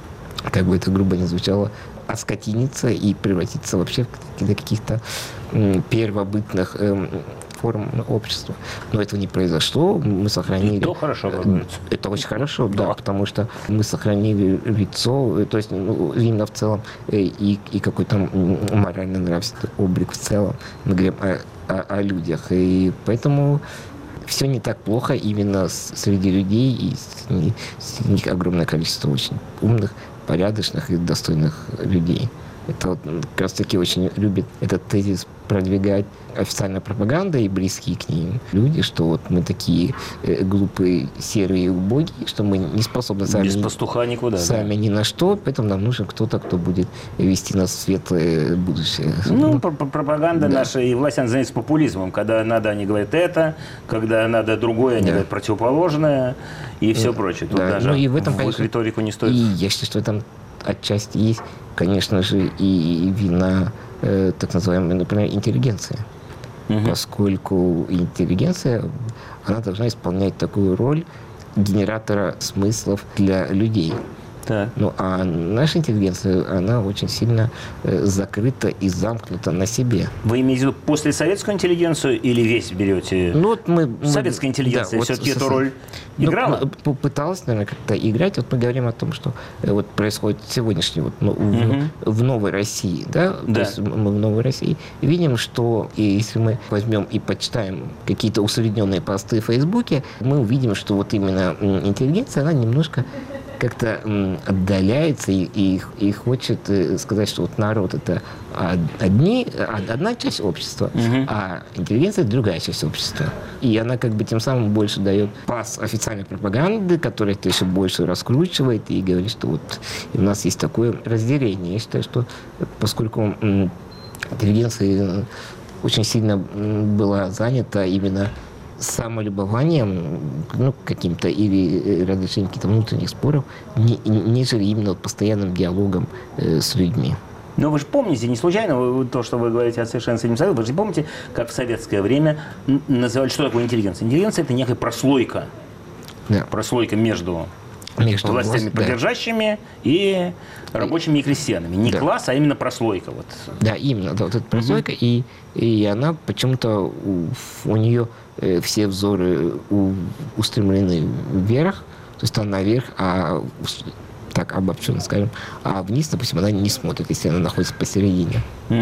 как бы это грубо не звучало, оскотиниться и превратиться вообще в каких-то м, первобытных эм, форм общества. Но этого не произошло. Мы сохранили... И то хорошо, как говорится. Это очень хорошо, да, Да. потому что мы сохранили лицо, э, то есть ну, именно в целом э, и, и какой-то м, моральный нравственный облик в целом. Мы говорим о, о, о людях. И поэтому все не так плохо именно с- среди людей, и среди них огромное количество очень умных, порядочных и достойных людей. Это вот как раз таки очень любит этот тезис продвигать официальная пропаганда и близкие к ним люди, что вот мы такие э, глупые, серые и убогие, что мы не способны сами, Без пастуха никуда. да. сами ни на что, поэтому нам нужен кто-то, кто будет вести нас в светлое будущее. Ну, пр- пр- пропаганда Да. наша, и власть, она занимается популизмом. Когда надо, они говорят это, когда надо другое, они Да. говорят противоположное, и все прочее. Тут Да, даже ну и в этом, их конечно, риторику не стоит. И я считаю, что в этом отчасти есть, конечно же, и вина э, так называемой, например, интеллигенции. Мгм. Поскольку интеллигенция, она должна исполнять такую роль генератора смыслов для людей. Так. Ну, а наша интеллигенция, она очень сильно э, закрыта и замкнута на себе. Вы имеете в виду после советскую интеллигенцию или весь берете? Ну, вот мы, мы- Советская интеллигенция да, вот все-таки со- эту со- роль Ну, играла? п- п- пыталась, наверное, как-то играть. Вот мы говорим о том, что э, вот происходит сегодняшний вот, ну, в, Мгм. в новой России, да? Да. То есть мы в новой России видим, что и если мы возьмем и почитаем какие-то усредненные посты в Фейсбуке, мы увидим, что вот именно м, интеллигенция, она немножко как-то м, отдаляется и, и, и хочет э, сказать, что вот народ это од- одни, од- одна часть общества, Мгм. а интеллигенция это другая часть общества. И она как бы тем самым больше дает пас официальной пропаганды, которая это еще больше раскручивает и говорит, что вот у нас есть такое разделение. Я считаю, что поскольку м, интеллигенция очень сильно м, была занята именно самолюбованием, ну, каким-то, или разрешением каких-то внутренних споров, не- нежели именно вот постоянным диалогом э, с людьми. Но вы же помните, не случайно вы- вы- то, что вы говорите о совершенно Советском Союзе, вы же помните, как в советское время н- называли, что такое интеллигенция? Интеллигенция – это некая прослойка, Да. прослойка между Между властями власть- да. поддержащими и рабочими и крестьянами. Не Да. класс, а именно прослойка. Вот. Да, именно, да, вот эта прослойка, и, и она почему-то у, у нее э, все взоры у- устремлены вверх, то есть она наверх, а ус- так обобщенно скажем, а вниз, допустим, она не смотрит, если она находится посередине.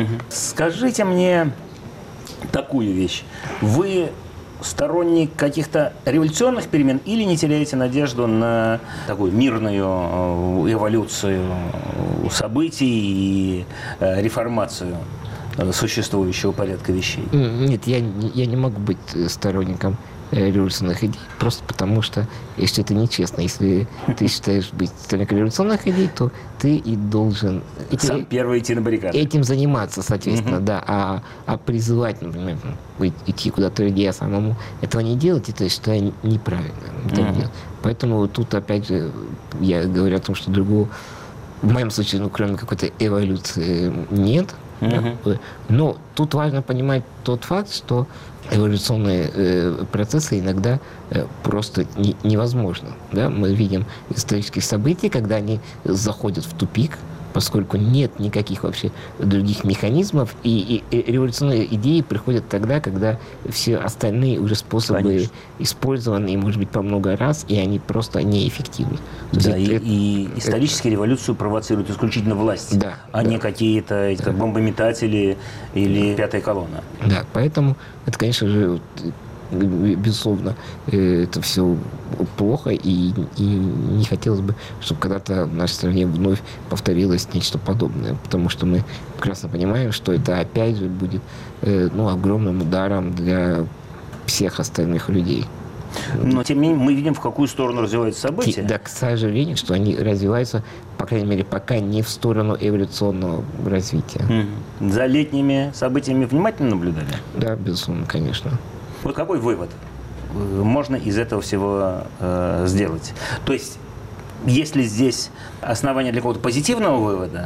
Скажите мне такую вещь. Вы сторонник каких-то революционных перемен или не теряете надежду на такую мирную э, эволюцию событий и э, реформацию э, существующего порядка вещей? М, Нет, я, не- я не могу быть э, сторонником э, революционных идей, просто потому что я считаю, это нечестно. Если ты считаешь быть сторонником революционных идей, то ты и должен эти- Сам первый идти на баррикады. этим заниматься, соответственно, да. А, а призывать, например, вы- идти куда-то людей, а самому этого не делать, это, я считаю, неправильно. это Мгм. делать. Поэтому тут, опять же, я говорю о том, что другого, в моем случае, ну, кроме какой-то эволюции, нет. Uh-huh. Да? Но тут важно понимать тот факт, что эволюционные э, процессы иногда э, просто не, невозможны. Да? Мы видим исторические события, когда они заходят в тупик, поскольку нет никаких вообще других механизмов, и, и, и революционные идеи приходят тогда, когда все остальные уже способы Конечно. использованы, и, может быть, по много раз, и они просто неэффективны. Да, и, это, и исторические это... революцию провоцируют исключительно власть, да, а да. не какие-то эти, как бомбометатели или пятая колонна. Да, поэтому это, конечно же, безусловно, это все плохо, и, и не хотелось бы, чтобы когда-то в нашей стране вновь повторилось нечто подобное, потому что мы прекрасно понимаем, что это опять же будет ну, огромным ударом для всех остальных людей. Но, тем не менее, мы видим, в какую сторону развиваются события. Да, к сожалению, что они развиваются, по крайней мере, пока не в сторону эволюционного развития. Mm-hmm. За летними событиями внимательно наблюдали? Да, безусловно, конечно. Вот какой вывод можно из этого всего э, сделать? То есть, есть ли здесь основания для какого-то позитивного вывода,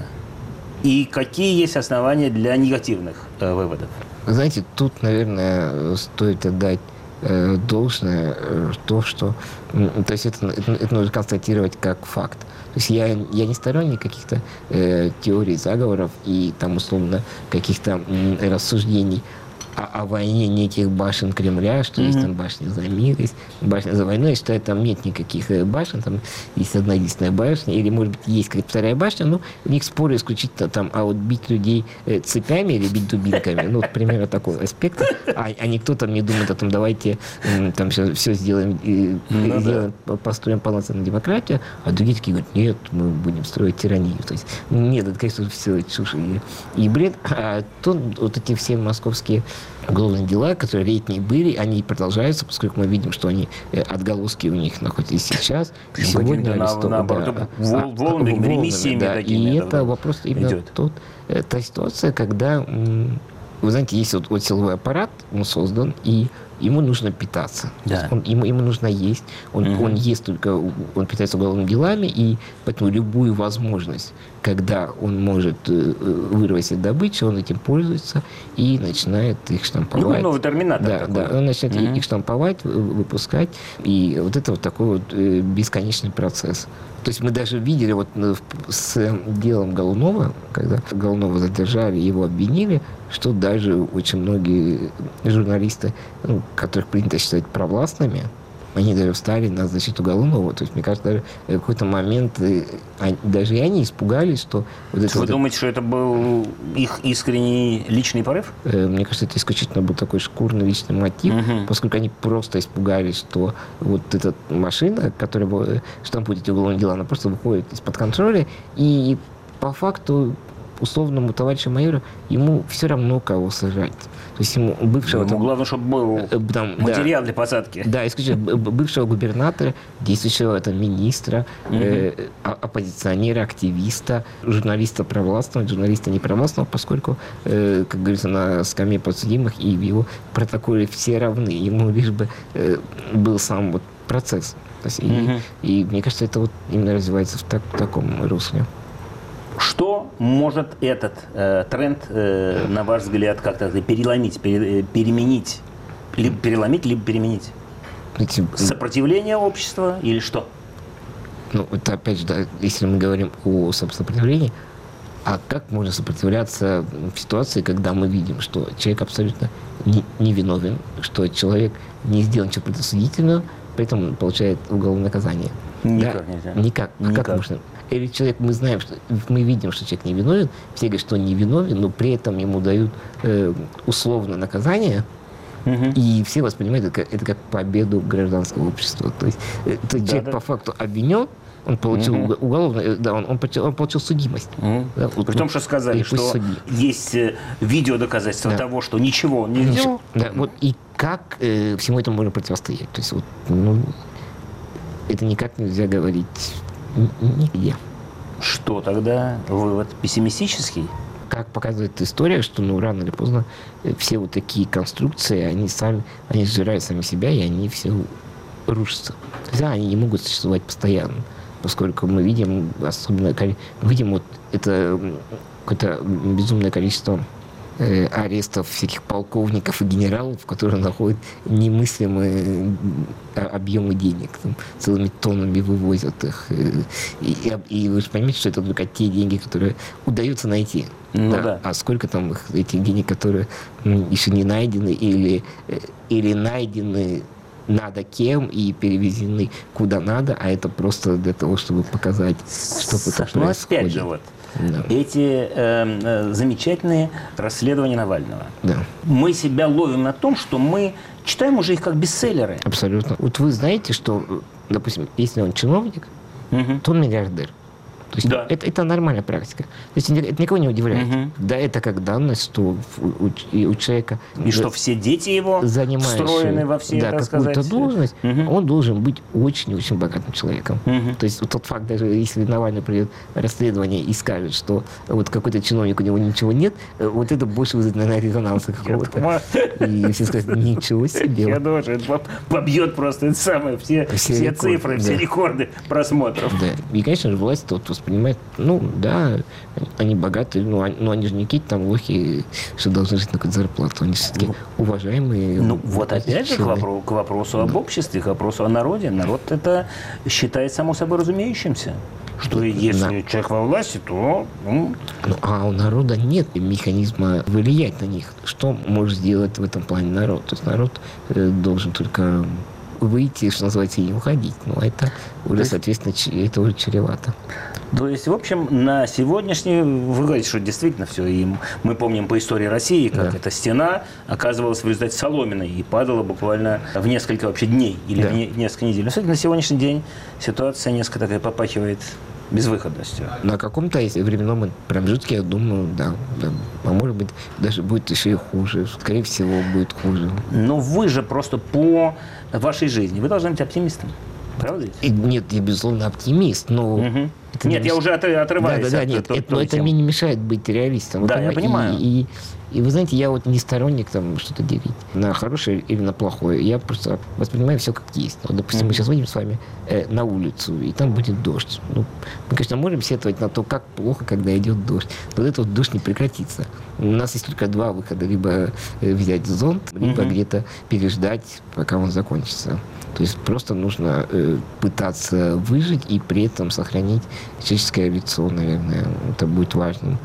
и какие есть основания для негативных э, выводов? Знаете, тут, наверное, стоит отдать э, должное э, то, что... То есть, это, это, это нужно констатировать как факт. То есть я, я не сторонник каких-то э, теорий заговоров и там, условно, каких-то м, рассуждений О, о войне неких башен Кремля, что mm-hmm. есть там башня за мир, есть башня за войну, и что там нет никаких башен, там есть одна единственная башня, или, может быть, есть какая-то вторая башня, но у них споры исключительно там, а вот бить людей цепями или бить дубинками, ну, вот, примерно такой аспект, а, а никто там не думает о том, давайте там все, все сделаем, и, ну, сделаем да. построим полноценную демократию, а другие такие говорят, нет, мы будем строить тиранию. То есть, нет, это, конечно, все чушь и, и бред, а то вот эти все московские уголовные дела, которые летние были, они продолжаются, поскольку мы видим, что они отголоски у них находятся сейчас. И сегодня арестованы. Да, волнами, ремиссиями да, такими. И это вопрос именно идет. Тот, та ситуация, когда, вы знаете, есть вот, вот силовой аппарат, он создан, и ему нужно питаться. Да. Он, ему, ему нужно есть. Он, угу. он ест только, он питается уголовными делами, и поэтому любую возможность, когда он может вырвать себе добычу, он этим пользуется и начинает их штамповать. Ну, новый терминатор да, такой. Да, он начинает угу. их штамповать, выпускать, и вот это вот такой вот бесконечный процесс. То есть мы даже видели вот с делом Голунова, когда Голунова задержали, его обвинили, что даже очень многие журналисты, ну, которых принято считать провластными, они даже встали на защиту Голунова. То есть, мне кажется, даже в какой-то момент даже и они испугались, что... Вот Вы это, вот думаете, это... что это был их искренний личный порыв? Мне кажется, это исключительно был такой шкурный личный мотив, угу. поскольку они просто испугались, что вот эта машина, которая штампует эти уголовные дела, она просто выходит из-под контроля, и по факту условному товарищу майору ему все равно кого сажать. То есть ему бывшего... Ему там, главное, чтобы был там, материал да, для посадки. Да, исключительно бывшего губернатора, действующего там, министра, угу. э, оппозиционера, активиста, журналиста провластного, журналиста непровластного, поскольку, э, как говорится, на скамье подсудимых и в его протоколе все равны. Ему лишь бы э, был сам вот процесс. То есть, угу. и, и мне кажется, это вот именно развивается в, так, в таком русле. Что может этот э, тренд, э, на ваш взгляд, как-то переломить, пере, переменить? Либо переломить, либо переменить? Эти... Сопротивление общества или что? Ну, это опять же, да, если мы говорим о сопротивлении, а как можно сопротивляться в ситуации, когда мы видим, что человек абсолютно не, не виновен, что человек не сделал ничего предосудительного, при этом он получает уголовное наказание? Никак да? нельзя. Никак. А Никак. Как можно? Или человек, мы знаем, что мы видим, что человек не виновен, все говорят, что он не виновен, но при этом ему дают э, условное наказание, угу. и все воспринимают это, это как победу гражданского общества. То есть э, да, человек да. по факту обвинен, он получил угу. уголовное, да, он, он, получил, он получил судимость. Угу. Да, вот, При том, что сказали, что судьи. Есть видеодоказательства да. того, что ничего он не сделал. Да, вот и как э, всему этому можно противостоять? То есть вот, ну, это никак нельзя говорить нигде. Что тогда вывод пессимистический? Как показывает история, что ну, рано или поздно все вот такие конструкции, они сами, они сжирают сами себя, и они все рушатся. Да, они не могут существовать постоянно, поскольку мы видим, особенно мы видим вот это какое-то безумное количество э, арестов всяких полковников и генералов, которые находят немыслимые объемы денег, там, целыми тоннами вывозят их. И, и, и вы же понимаете, что это только те деньги, которые удается найти. Ну, да. да. А сколько там их, этих денег, которые еще не найдены или, или найдены надо кем и перевезены куда надо, а это просто для того, чтобы показать, что Саш, это ну происходит. опять же вот, Да. эти э, э, замечательные расследования Навального. Да, Мы себя ловим на том, что мы читаем уже их как бестселлеры. абсолютно. Вот вы знаете, что, допустим, если он чиновник, Мгм. то он миллиардер. То есть Да. это, это нормальная практика. То есть это никого не удивляет. Мгм. Да, это как данность, что у, у- и у человека И что все дети его занимающие, встроены во все, да, так какую-то сказать. должность, Мгм. он должен быть очень-очень богатым человеком. Мгм. То есть вот тот факт, даже если Навальный придет расследование и скажет, что вот какой-то чиновник, у него ничего нет, э, вот это больше вызовет, наверное, резонанса Я какого-то. думаю, И все скажут, ничего себе. Я думаю, что это поб- побьет просто это самое, все, Все все рекорды, цифры, да. все рекорды просмотров. Да. И, конечно же, власть вот воспринимает, ну, да, они богатые, но они, но они же не какие-то там лохи, что должны жить на какую-то зарплату. Они все-таки уважаемые. Ну, вот опять же к человек. вопросу, к вопросу об обществе, к вопросу о народе. Народ это считает само собой разумеющимся. Что если Да. человек во власти, то ну, Ну, а у народа нет механизма влиять на них. Что может сделать в этом плане народ? То есть народ э, должен только выйти, что называется, и уходить. Но это уже, есть- соответственно, ч- это уже чревато. То есть, в общем, на сегодняшний, вы говорите, что действительно все, и мы помним по истории России, как Да. эта стена оказывалась в результате соломенной и падала буквально в несколько вообще дней или Да. в не- несколько недель. Но, кстати, на сегодняшний день ситуация несколько такая попахивает безвыходностью. На каком-то если временном промежутке, я думаю, да, да. А может быть, даже будет еще и хуже. Скорее всего, будет хуже. Но вы же просто по вашей жизни, вы должны быть оптимистом. Правда ведь? И нет, я, безусловно, оптимист, но... Мгм. это Нет, не я меш- уже от- отрываюсь Да, да, да, от нет, той- это, но той это темы. мне не мешает быть реалистом. Вы Да, я понимаете? понимаю. И, и, и вы знаете, я вот не сторонник там что-то делить на хорошее или на плохое. Я просто воспринимаю все как есть. Вот, допустим, мы Мгм. сейчас выйдем с вами э, на улицу, и там будет дождь. Ну, мы, конечно, можем сетовать на то, как плохо, когда идет дождь. Но вот этот вот дождь не прекратится. У нас есть только два выхода. Либо э, взять зонт, либо Мгм. где-то переждать, пока он закончится. То есть просто нужно э, пытаться выжить и при этом сохранить человеческое лицо, наверное. Это будет важным.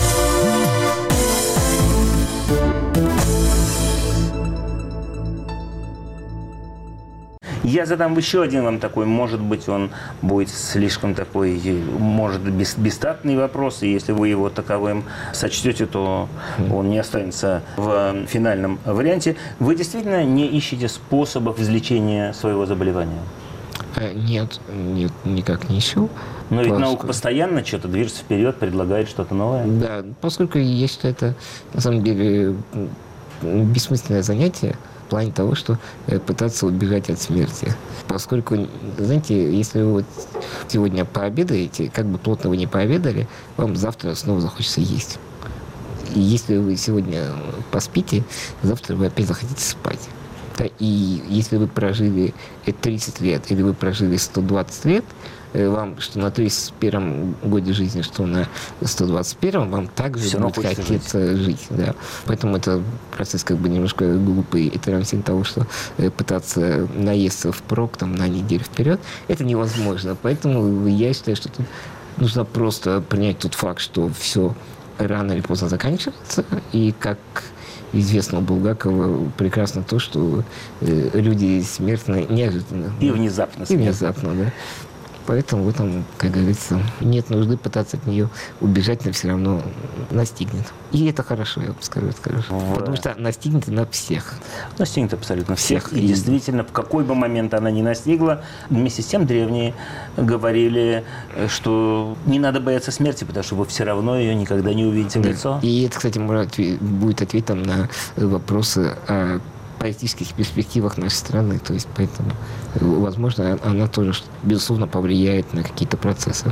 Я задам еще один вам такой, может быть, он будет слишком такой, может, бес, бестактный вопрос, и если вы его таковым сочтете, то он не останется в финальном варианте. Вы действительно не ищете способов излечения своего заболевания? Э, Нет, нет, никак не ищу. Но ведь Поскольку- наука постоянно что-то движется вперед, предлагает что-то новое. Да, поскольку я считаю, это на самом деле м, бессмысленное занятие в плане того, что э, пытаться убежать от смерти. Поскольку, знаете, если вы вот сегодня пообедаете, как бы плотно вы не пообедали, вам завтра снова захочется есть. И если вы сегодня поспите, завтра вы опять захотите спать. Да, и если вы прожили э, тридцать лет или вы прожили сто двадцать лет, э, вам что на тридцать первом годе жизни, что на сто двадцать первом, вам также Всё равно будет хочется хотеться жить. Да. Поэтому это процесс как бы немножко глупый. Это равносильно того, что э, пытаться наесться впрок там, на неделю вперед, это невозможно. Поэтому я считаю, что тут нужно просто принять тот факт, что все рано или поздно заканчивается. И как известно у Булгакова прекрасно то, что э, люди смертны неожиданно. И внезапно И смерть. внезапно, да. Поэтому в этом, как говорится, нет нужды пытаться от нее убежать, но все равно настигнет. И это хорошо, я вам скажу, это хорошо. В- Потому что настигнет на всех. Настигнет абсолютно всех. Всех. И И- действительно, в какой бы момент она ни настигла, вместе с тем древние говорили, э, что не надо бояться смерти, потому что вы все равно ее никогда не увидите в Да. лицо. И это, кстати, может, отве- будет ответом на вопросы о политических перспективах нашей страны. То есть, поэтому, э, возможно, она тоже, безусловно, повлияет на какие-то процессы.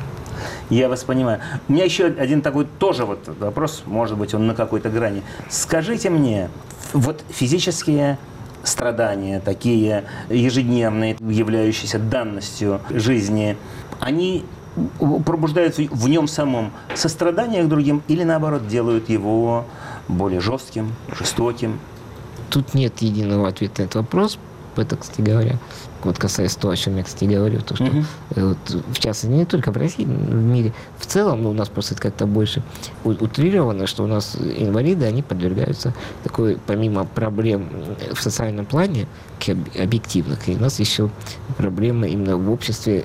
Я вас понимаю. У меня еще один такой тоже вот вопрос, может быть, он на какой-то грани. Скажите мне, вот физические страдания, такие ежедневные, являющиеся данностью жизни, они пробуждают в нем самом сострадание к другим или, наоборот, делают его более жестким, жестоким? Тут нет единого ответа на этот вопрос. Это, кстати говоря, вот касаясь того, о чем я, кстати, говорю, то, что uh-huh. вот, в частности, не только в России, но в мире в целом, но у нас просто это как-то больше утрировано, что у нас инвалиды, они подвергаются такой, помимо проблем в социальном плане, объективных, и у нас еще проблемы именно в обществе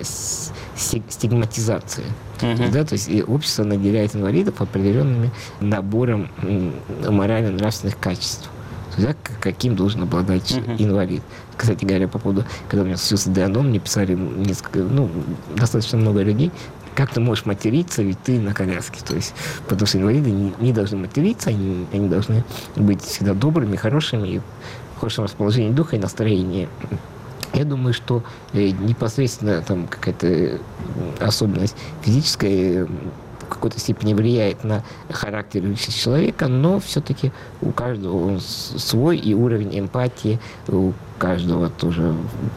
стигматизации. Uh-huh. Да, то есть и общество наделяет инвалидов определенным набором морально-нравственных качеств. Да, каким должен обладать uh-huh. инвалид. Кстати говоря, по поводу, когда у меня случился Деанон, мне писали несколько, ну, достаточно много людей, как ты можешь материться, ведь ты на коляске. То есть, потому что инвалиды не, не должны материться, они, они должны быть всегда добрыми, хорошими, и в хорошем расположении духа и настроения. Я думаю, что непосредственно там какая-то особенность физическая в какой-то степени влияет на характер личности человека, но все-таки у каждого свой и уровень эмпатии, у каждого тоже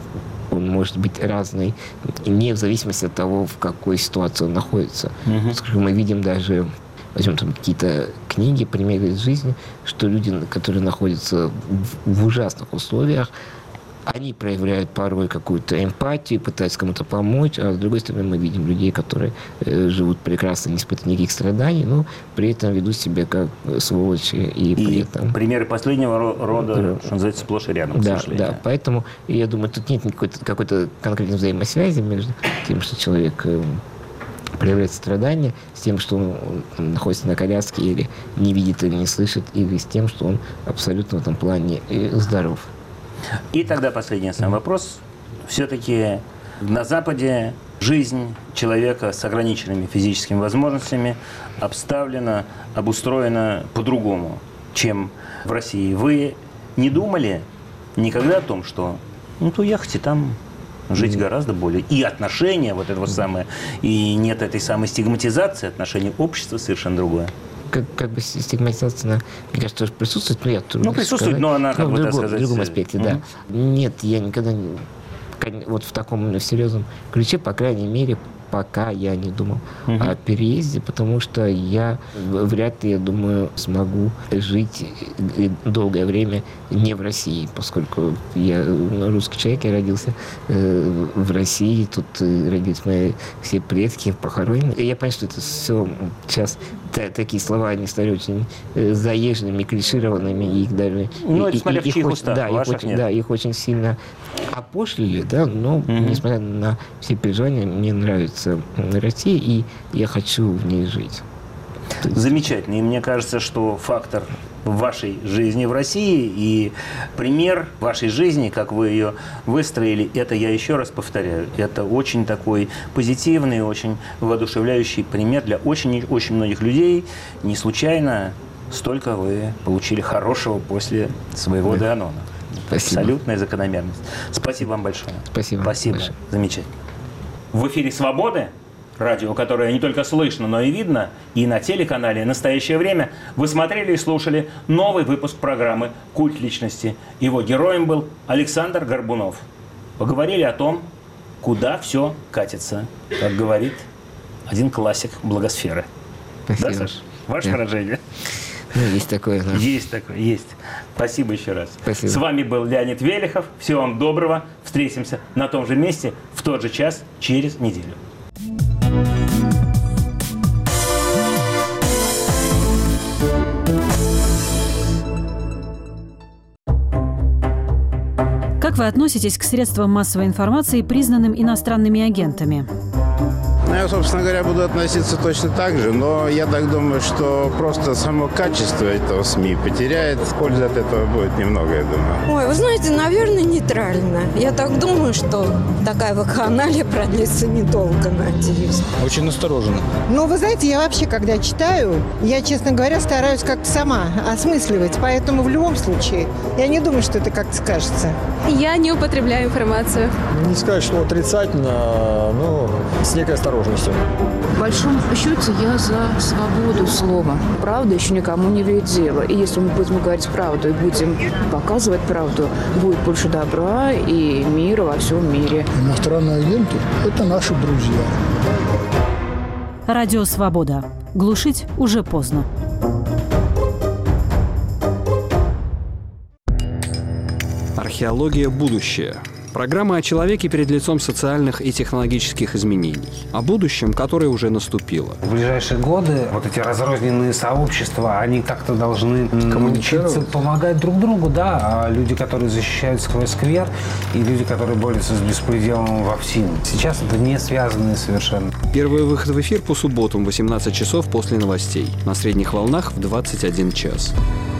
он может быть разный, не в зависимости от того, в какой ситуации он находится. Uh-huh. Скажем, мы видим даже, возьмем там какие-то книги, примеры из жизни, что люди, которые находятся в, в ужасных условиях, они проявляют порой какую-то эмпатию, пытаются кому-то помочь, а с другой стороны мы видим людей, которые э, живут прекрасно, не испытывая никаких страданий, но при этом ведут себя как сволочи. И, и при этом... примеры последнего рода, что называется, сплошь и рядом, да, к сожалению. Да, поэтому я думаю, тут нет какой-то, какой-то конкретной взаимосвязи между тем, что человек э, проявляет страдания, с тем, что он, он находится на коляске или не видит или не слышит, или с тем, что он абсолютно в этом плане здоров. И тогда последний сам вопрос. Все-таки на Западе жизнь человека с ограниченными физическими возможностями обставлена, обустроена по-другому, чем в России. Вы не думали никогда о том, что ну, то ехать и там жить гораздо более... И отношения, вот это вот самое, и нет этой самой стигматизации отношений, общества совершенно другое. Как, как бы стигматизация, она, мне кажется, тоже присутствует, но я трудно Ну, присутствует, сказать. но она, как ну, бы, в так другом, сказать... в другом аспекте, да. Uh-huh. Нет, я никогда не... Вот в таком в серьезном ключе, по крайней мере, пока я не думал uh-huh. о переезде, потому что я вряд ли, я думаю, смогу жить долгое время не в России, поскольку я русский человек, я родился э, в России, тут родились мои все предки похоронены. И я понимаю, что это все сейчас т- такие слова, они стали очень заезженными, клишированными, и их даже... Ну, и, это смотря и, в чьих их устах, да, их очень, нет. да, их очень сильно опошлили, да, но mm-hmm. несмотря на все переживания, мне нравится Россия, и я хочу в ней жить. Замечательно. И мне кажется, что фактор в вашей жизни в России и пример вашей жизни, как вы ее выстроили, это, я еще раз повторяю, это очень такой позитивный, очень воодушевляющий пример для очень-очень многих людей. Не случайно столько вы получили хорошего после своего да. Деанона. Спасибо. Абсолютная закономерность. Спасибо вам большое. Спасибо. Спасибо. Большое. Замечательно. В эфире «Свободы», радио, которое не только слышно, но и видно, и на телеканале «Настоящее время» вы смотрели и слушали новый выпуск программы «Культ личности». Его героем был Александр Горбунов. Поговорили о том, куда все катится, как говорит один классик благосферы. Спасибо. Да, Саша? Ваше да. выражение? Ну, есть такое. Да. Есть такое, есть. Спасибо еще раз. Спасибо. С вами был Леонид Велихов. Всего вам доброго. Встретимся на том же месте в тот же час через неделю. Как вы относитесь к средствам массовой информации, признанным иностранными агентами? Я, собственно говоря, буду относиться точно так же, но я так думаю, что просто само качество этого СМИ потеряет. Пользы от этого будет немного, я думаю. Ой, вы знаете, наверное, нейтрально. Я так думаю, что такая вакханалия продлится недолго, надеюсь. Очень настороженно. Ну, вы знаете, я вообще, когда читаю, я, честно говоря, стараюсь как-то сама осмысливать. Поэтому в любом случае я не думаю, что это как-то скажется. Я не употребляю информацию. Не сказать, что отрицательно, но с некой осторожностью. В большом счете я за свободу слова. Правда еще никому не вредила. И если мы будем говорить правду и будем показывать правду, будет больше добра и мира во всем мире. Иностранные агенты – это наши друзья. Радио «Свобода». Глушить уже поздно. Археология будущее. Программа о человеке перед лицом социальных и технологических изменений. О будущем, которое уже наступило. В ближайшие годы вот эти разрозненные сообщества, они как-то должны научиться помогать друг другу, да, а люди, которые защищают свой сквер, и люди, которые борются с беспределом во ВСИН. Сейчас это не связанные совершенно. Первый выход в эфир по субботам в восемнадцать часов после новостей. На средних волнах в двадцать один час.